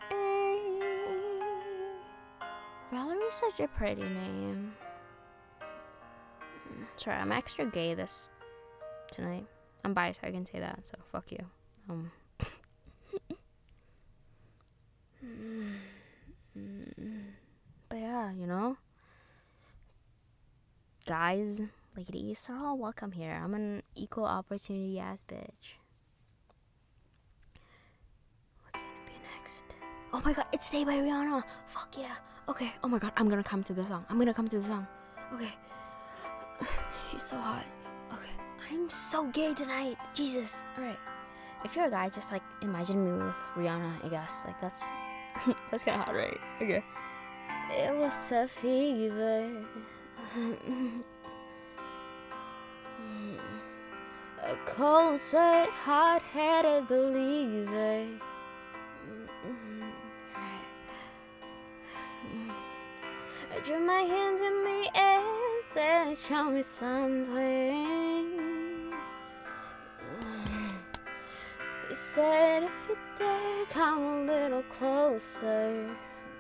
Valerie's such a pretty name. Sorry, I'm extra gay this tonight. I'm bi, so I can say that, so fuck you. But yeah, you know, guys, ladies are all welcome here. I'm an equal opportunity ass bitch. What's gonna be next? Oh my god, it's Stay by Rihanna. Fuck yeah. Okay, oh my god, I'm gonna come to the song. Okay. She's so hot. Okay. I'm so gay tonight. Jesus. Alright. If you're a guy, just like imagine me with Rihanna, I guess. Like that's that's kinda hot, right? Okay. It was a fever. A cold sweat, hot-headed believer. I drew my hands in the air, said, show me something. You said, if you dare, come a little closer.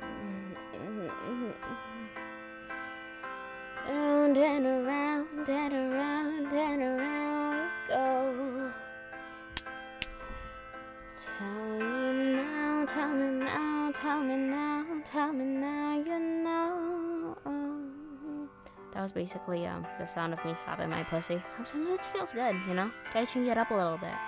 Round and around and around and around we go. Tell me now, tell me now, tell me now, tell me now, you know. That was basically the sound of me slapping my pussy. Sometimes it feels good, you know? Gotta change it up a little bit.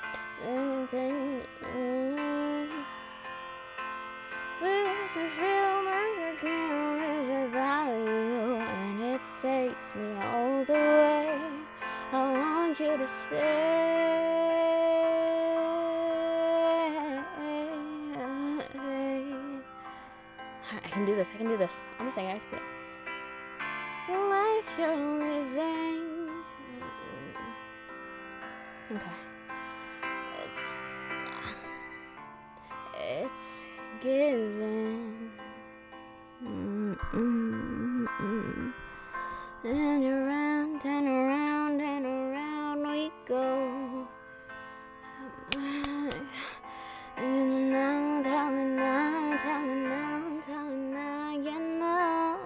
Makes me feel like I can't live without you, and it takes me all the way. I want you to stay. I can do this. I'm a singer. I can do it. The life you're living. Okay. It's given. And around and around and around we go. And now, tell me now, tell me now, tell me now, you know.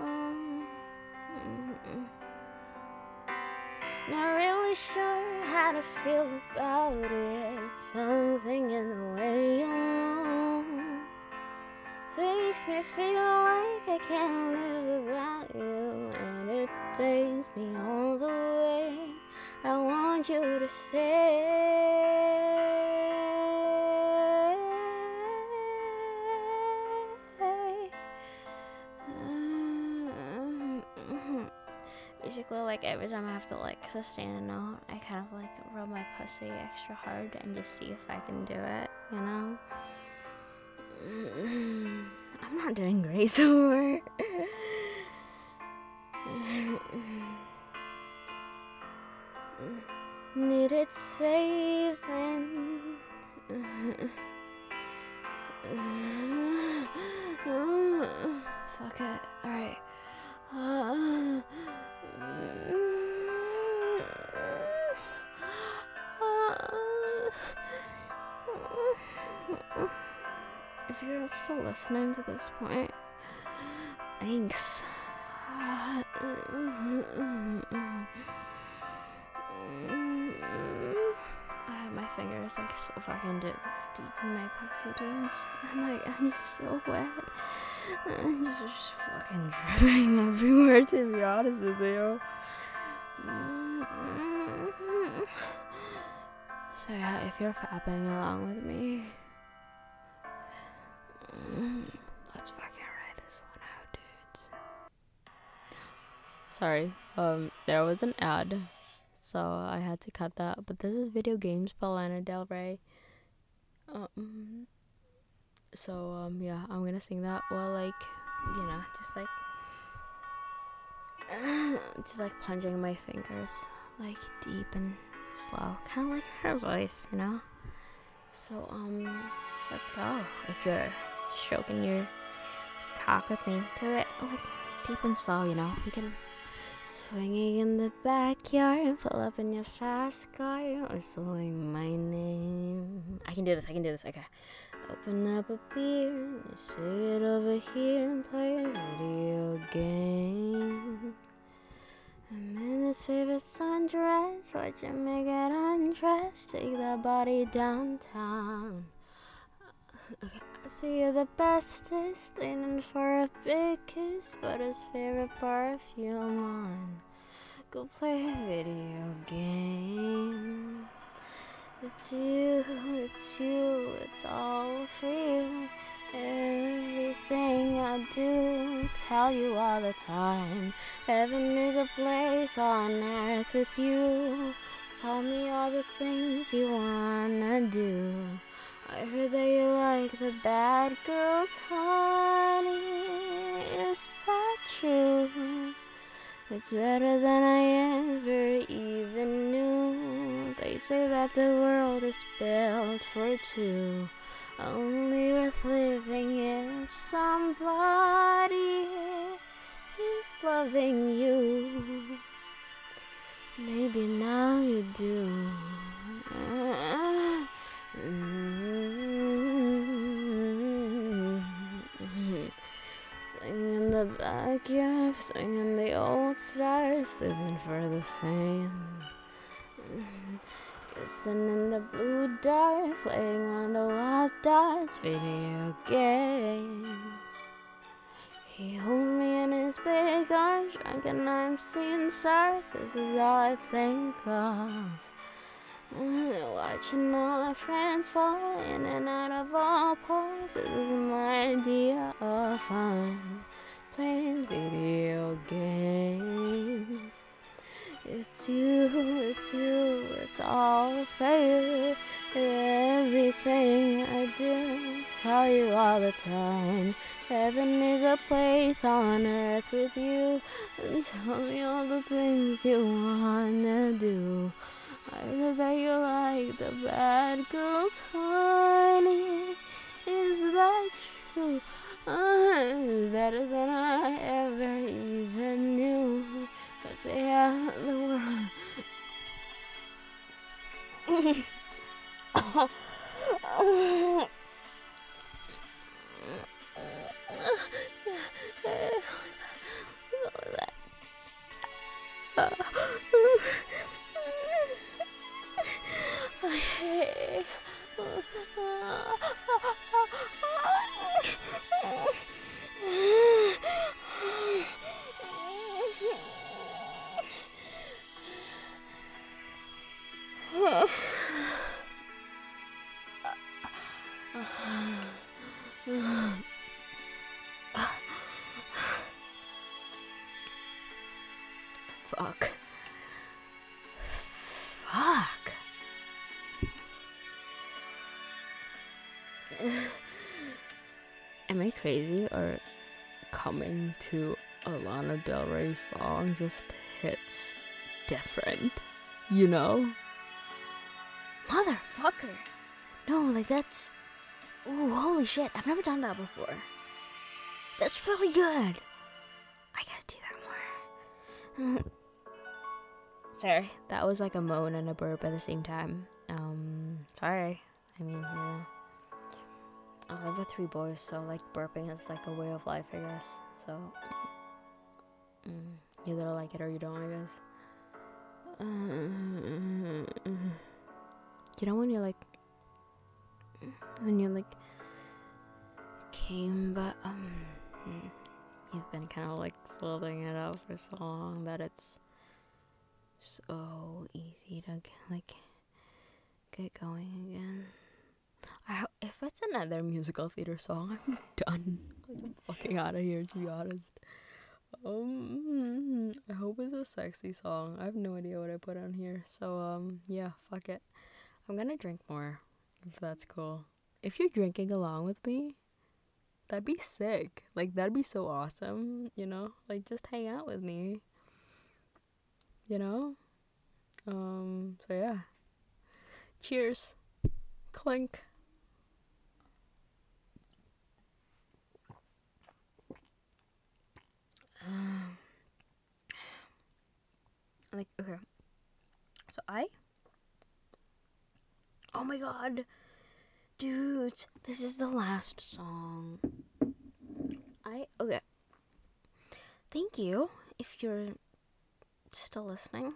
Not really sure how to feel about it. Something in the way you move makes me feel like I can't live without you, and it takes me all the way. I want you to stay. Basically, like every time I have to like sustain a note, I kind of like rub my pussy extra hard and just see if I can do it, you know? I'm not doing great so far. Needed saving. Fuck it. Alright. If you're still listening to this point, thanks. My fingers like so fucking deep in my pussy, dudes. I'm just so wet. I'm just fucking dripping everywhere, to be honest with you. So yeah, if you're fapping along with me, let's fucking ride this one out, dudes. Sorry, there was an ad, so I had to cut that. But this is Video Games by Lana Del Rey. Yeah, I'm gonna sing that while just like plunging my fingers like deep and slow, kind of like her voice, you know. So let's go. If you're stroking your cock with me, do it like deep and slow, you know. We can swinging in the backyard, pull up in your fast car, whistling my name. I can do this. Okay. Open up a beer, sit over here and play a video game. I'm in his favorite sundress, watch him make it undress, take that body downtown. Okay, I see you're the bestest, leaning for a big kiss, but his favorite perfume on. Go play a video game. It's you, it's all for you. Everything I do, tell you all the time. Heaven is a place on earth with you. Tell me all the things you wanna do. I heard that you like the bad girls, honey. Is that true? It's better than I ever even knew. They say that the world is built for two. Only worth living if somebody is loving you. Maybe now you do. Singing in the backyard, singing the old stars, living for the fame. Kissing in the blue dark, playing on the wild dots, video games. He holds me in his big arms, drunk and I'm seeing stars. This is all I think of. Watching all my friends fall in and out of all pores. This is my idea of fun. Playing video games. It's you, it's all for you. Everything I do, tell you all the time. Heaven is a place on earth with you. And tell me all the things you wanna do. I know that you like the bad girls, honey. Is that true? Better than I ever even knew. But yeah, the world. Fuck. Am I crazy, or coming to a Lana Del Rey song just hits different, you know? Motherfucker. No, like that's... Ooh, holy shit, I've never done that before. That's really good. I gotta do that more. Sorry, that was like a moan and a burp at the same time. Sorry. I mean, I live with 3 boys, so like burping is like a way of life, I guess. So, you either like it or you don't, I guess. You know when you're like came, but you've been kind of like building it up for so long that it's so easy to like get going again. If it's another musical theater song, I'm done. Like, I'm fucking out of here, to be honest. I hope it's a sexy song. I have no idea what I put on here. So, yeah, fuck it. I'm gonna drink more, if that's cool. If you're drinking along with me, that'd be sick. Like, that'd be so awesome, you know? Like, just hang out with me. You know? So yeah. Cheers. Clink. Like, okay. So oh my god. Dude, this is the last song. Okay. Thank you if you're still listening.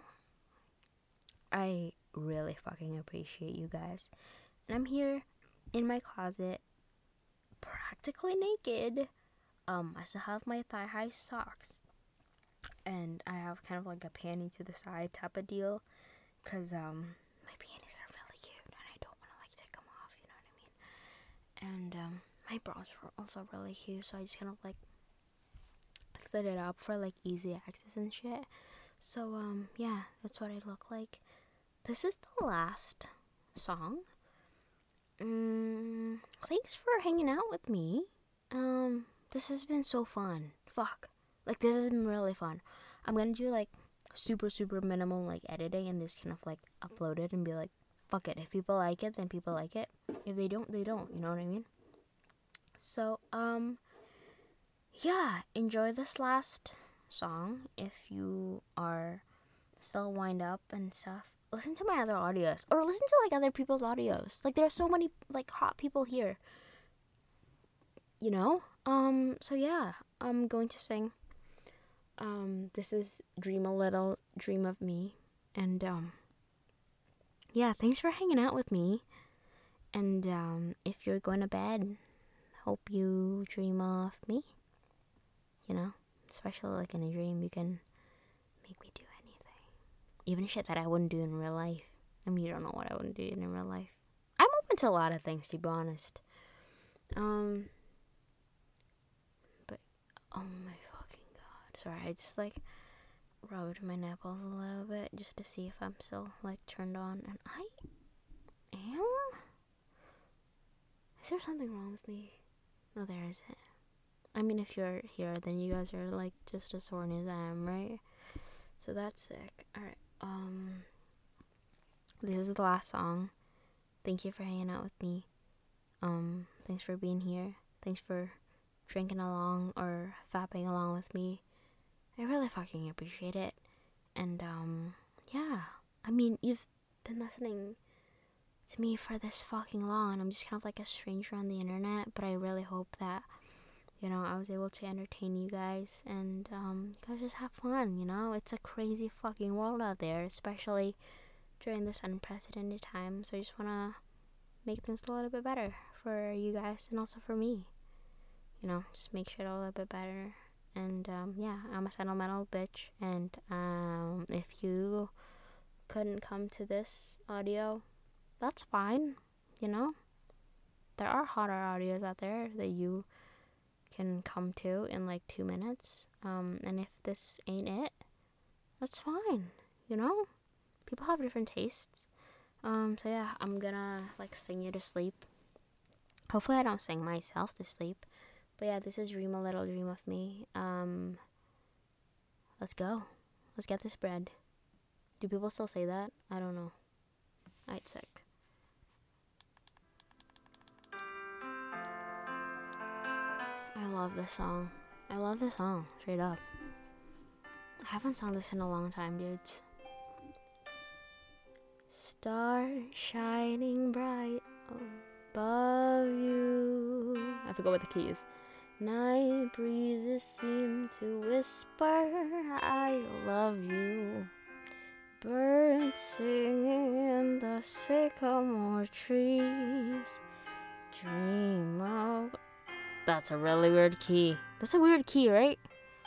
I really fucking appreciate you guys. And I'm here in my closet, practically naked. I still have my thigh-high socks. And I have kind of like a panty to the side type of deal. Because, my panties are really cute. And I don't want to like take them off, you know what I mean? And, my bras were also really cute. So I just kind of like slid it up for like easy access and shit. So, yeah, that's what I look like. This is the last song. Thanks for hanging out with me. This has been so fun. Fuck. Like, this has been really fun. I'm gonna do like super minimal like editing and just kind of like upload it and be like, fuck it. If people like it, then people like it. If they don't, they don't. You know what I mean? So, yeah, enjoy this last song if you are still wind up and stuff. Listen to my other audios, or listen to like other people's audios. Like, there are so many like hot people here, you know. So yeah, I'm going to sing. This is Dream a Little, Dream of Me. And yeah, thanks for hanging out with me. And if you're going to bed, hope you dream of me. you know? Especially like in a dream, you can make me do anything. Even shit that I wouldn't do in real life. I mean, you don't know what I wouldn't do in real life. I'm open to a lot of things, to be honest. But, oh my fucking god. Sorry, I just like rubbed my nipples a little bit just to see if I'm still like turned on. And I am? Is there something wrong with me? No, there isn't. I mean, if you're here, then you guys are like just as horny as I am, right? So that's sick. Alright, this is the last song. Thank you for hanging out with me. Thanks for being here. Thanks for drinking along or fapping along with me. I really fucking appreciate it. And, yeah. I mean, you've been listening to me for this fucking long, and I'm just kind of like a stranger on the internet, but I really hope that, you know, I was able to entertain you guys, and, you guys just have fun, you know? It's a crazy fucking world out there, especially during this unprecedented time, so I just want to make things a little bit better for you guys, and also for me, you know, just make shit a little bit better. And, yeah, I'm a sentimental bitch, and, if you couldn't come to this audio, that's fine, you know? There are hotter audios out there that you can come to in like 2 minutes, and if this ain't it, that's fine, you know? People have different tastes. So yeah, I'm gonna like sing you to sleep. Hopefully I don't sing myself to sleep. But yeah, this is Dream a Little Dream of Me. Let's go. Let's get this bread. Do people still say that? I don't know. Alright, sick. I love this song. I love this song, straight up. I haven't sung this in a long time, dudes. Star shining bright above you. I forgot what the key is. Night breezes seem to whisper, I love you. Birds singing in the sycamore trees. Dream of... That's a really weird key. That's a weird key, right?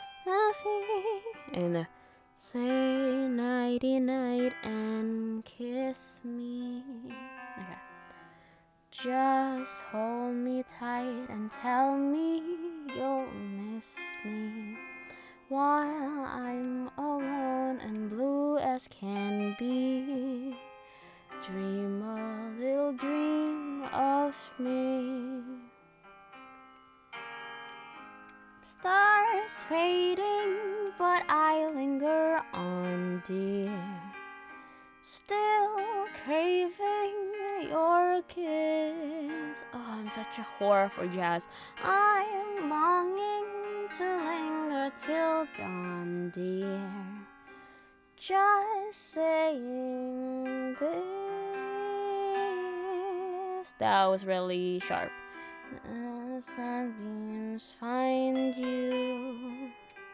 And say nighty night and kiss me. Okay. Just hold me tight and tell me you'll miss me while I'm alone and blue as can be. Dream a little dream of me. Stars fading, but I linger on, dear. Still craving your kiss. Oh, I'm such a whore for jazz. I am longing to linger till dawn, dear. Just saying this. That was really sharp. The sunbeams find you.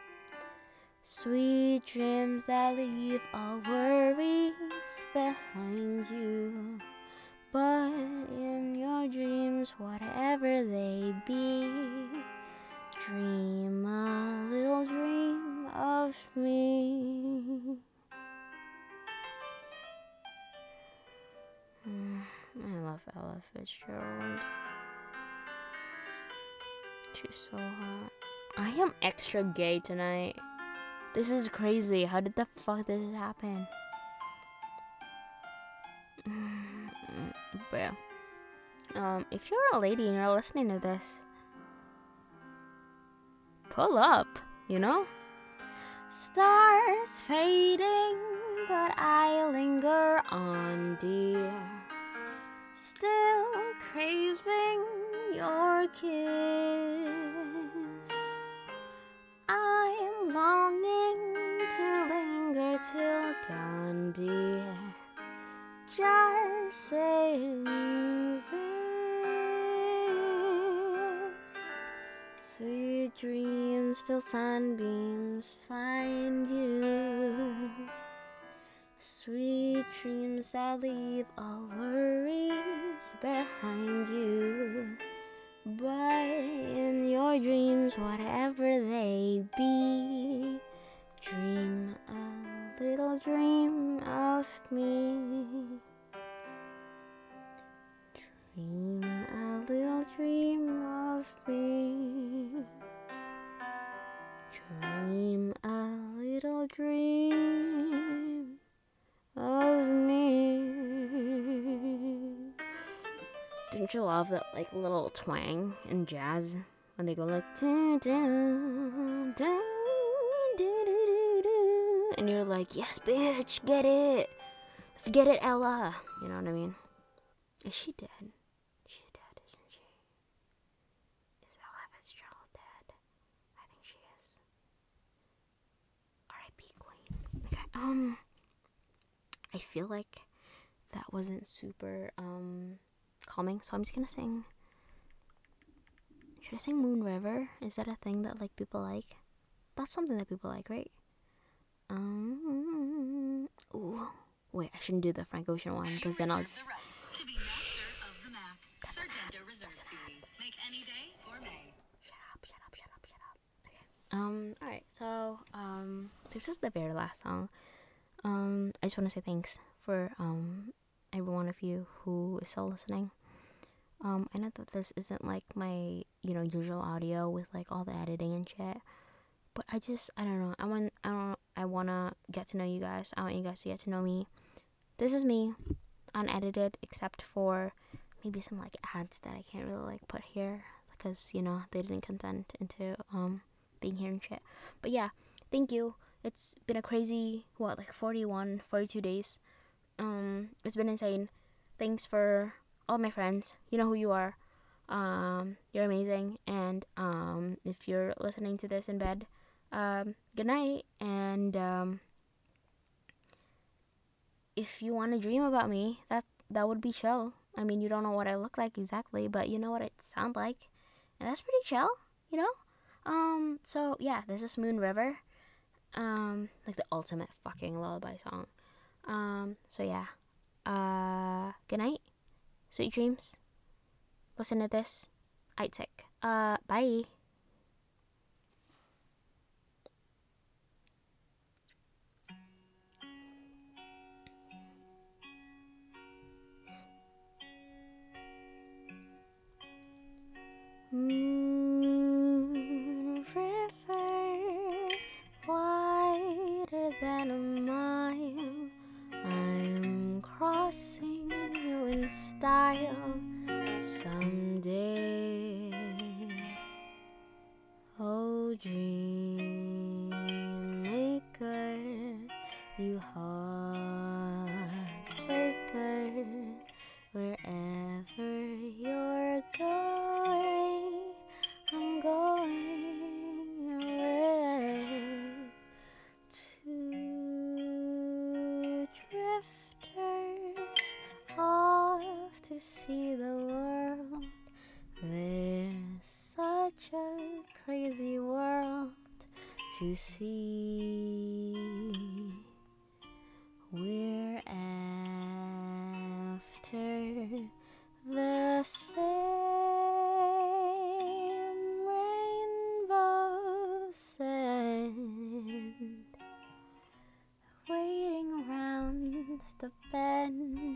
Sweet dreams that leave all worries behind you. But in your dreams, whatever they be, dream a little dream of me. I love Ella Fitzgerald. She's so hot. I am extra gay tonight. This is crazy. How did the fuck this happen? But yeah. If you're a lady and you're listening to this, pull up, you know? Stars fading, but I linger on, dear. Still craving your kiss. I am longing to linger till dawn, dear. Just saying this. Sweet dreams till sunbeams find you. Sweet dreams that leave all worries behind you. But in your dreams, whatever they be, dream a little dream of me. Dream a little dream of me. Dream a little dream of me. Don't you love that like little twang in jazz when they go like dun, dun, dun, dun, dun, dun, dun, and you're like, yes, bitch, get it. Let's get it, Ella. You know what I mean? Is she dead? She's dead, isn't she? Is Ella Fitzgerald dead? I think she is. R.I.P. Queen. Okay. I feel like that wasn't super calming, so I'm just gonna sing. Should I sing Moon River? Is that a thing that like people like? That's something that people like, right? Ooh. Wait, I shouldn't do the Frank Ocean one because then I'll just. The right to be master of the Mac. Sargento Reserve Series. Make any day or May. Shut up. Okay. Alright, so this is the very last song. I just wanna say thanks for every one of you who is still listening. I know that this isn't like my, usual audio with like all the editing and shit. But I don't know. I wanna get to know you guys. I want you guys to get to know me. This is me, unedited, except for maybe some like ads that I can't really like put here because they didn't consent into being here and shit. But yeah, thank you. It's been a crazy 42 days. It's been insane. Thanks for all my friends. You know who you are. You're amazing. And if you're listening to this in bed, good night. And if you want to dream about me, that would be chill. I mean, you don't know what I look like exactly, but you know what it sounds like, and that's pretty chill, So yeah, this is Moon River, like the ultimate fucking lullaby song. So yeah, good night, sweet dreams. Listen to this, Aitik. Bye. Moon River, wider than a mile, I'm crossing you in style someday. Oh, dream maker, you heartbreaker, wherever you're going, I'm going away. Two drifters off to see the world. There's such a crazy world to see. We're after the same rainbow sand, waiting around the bend.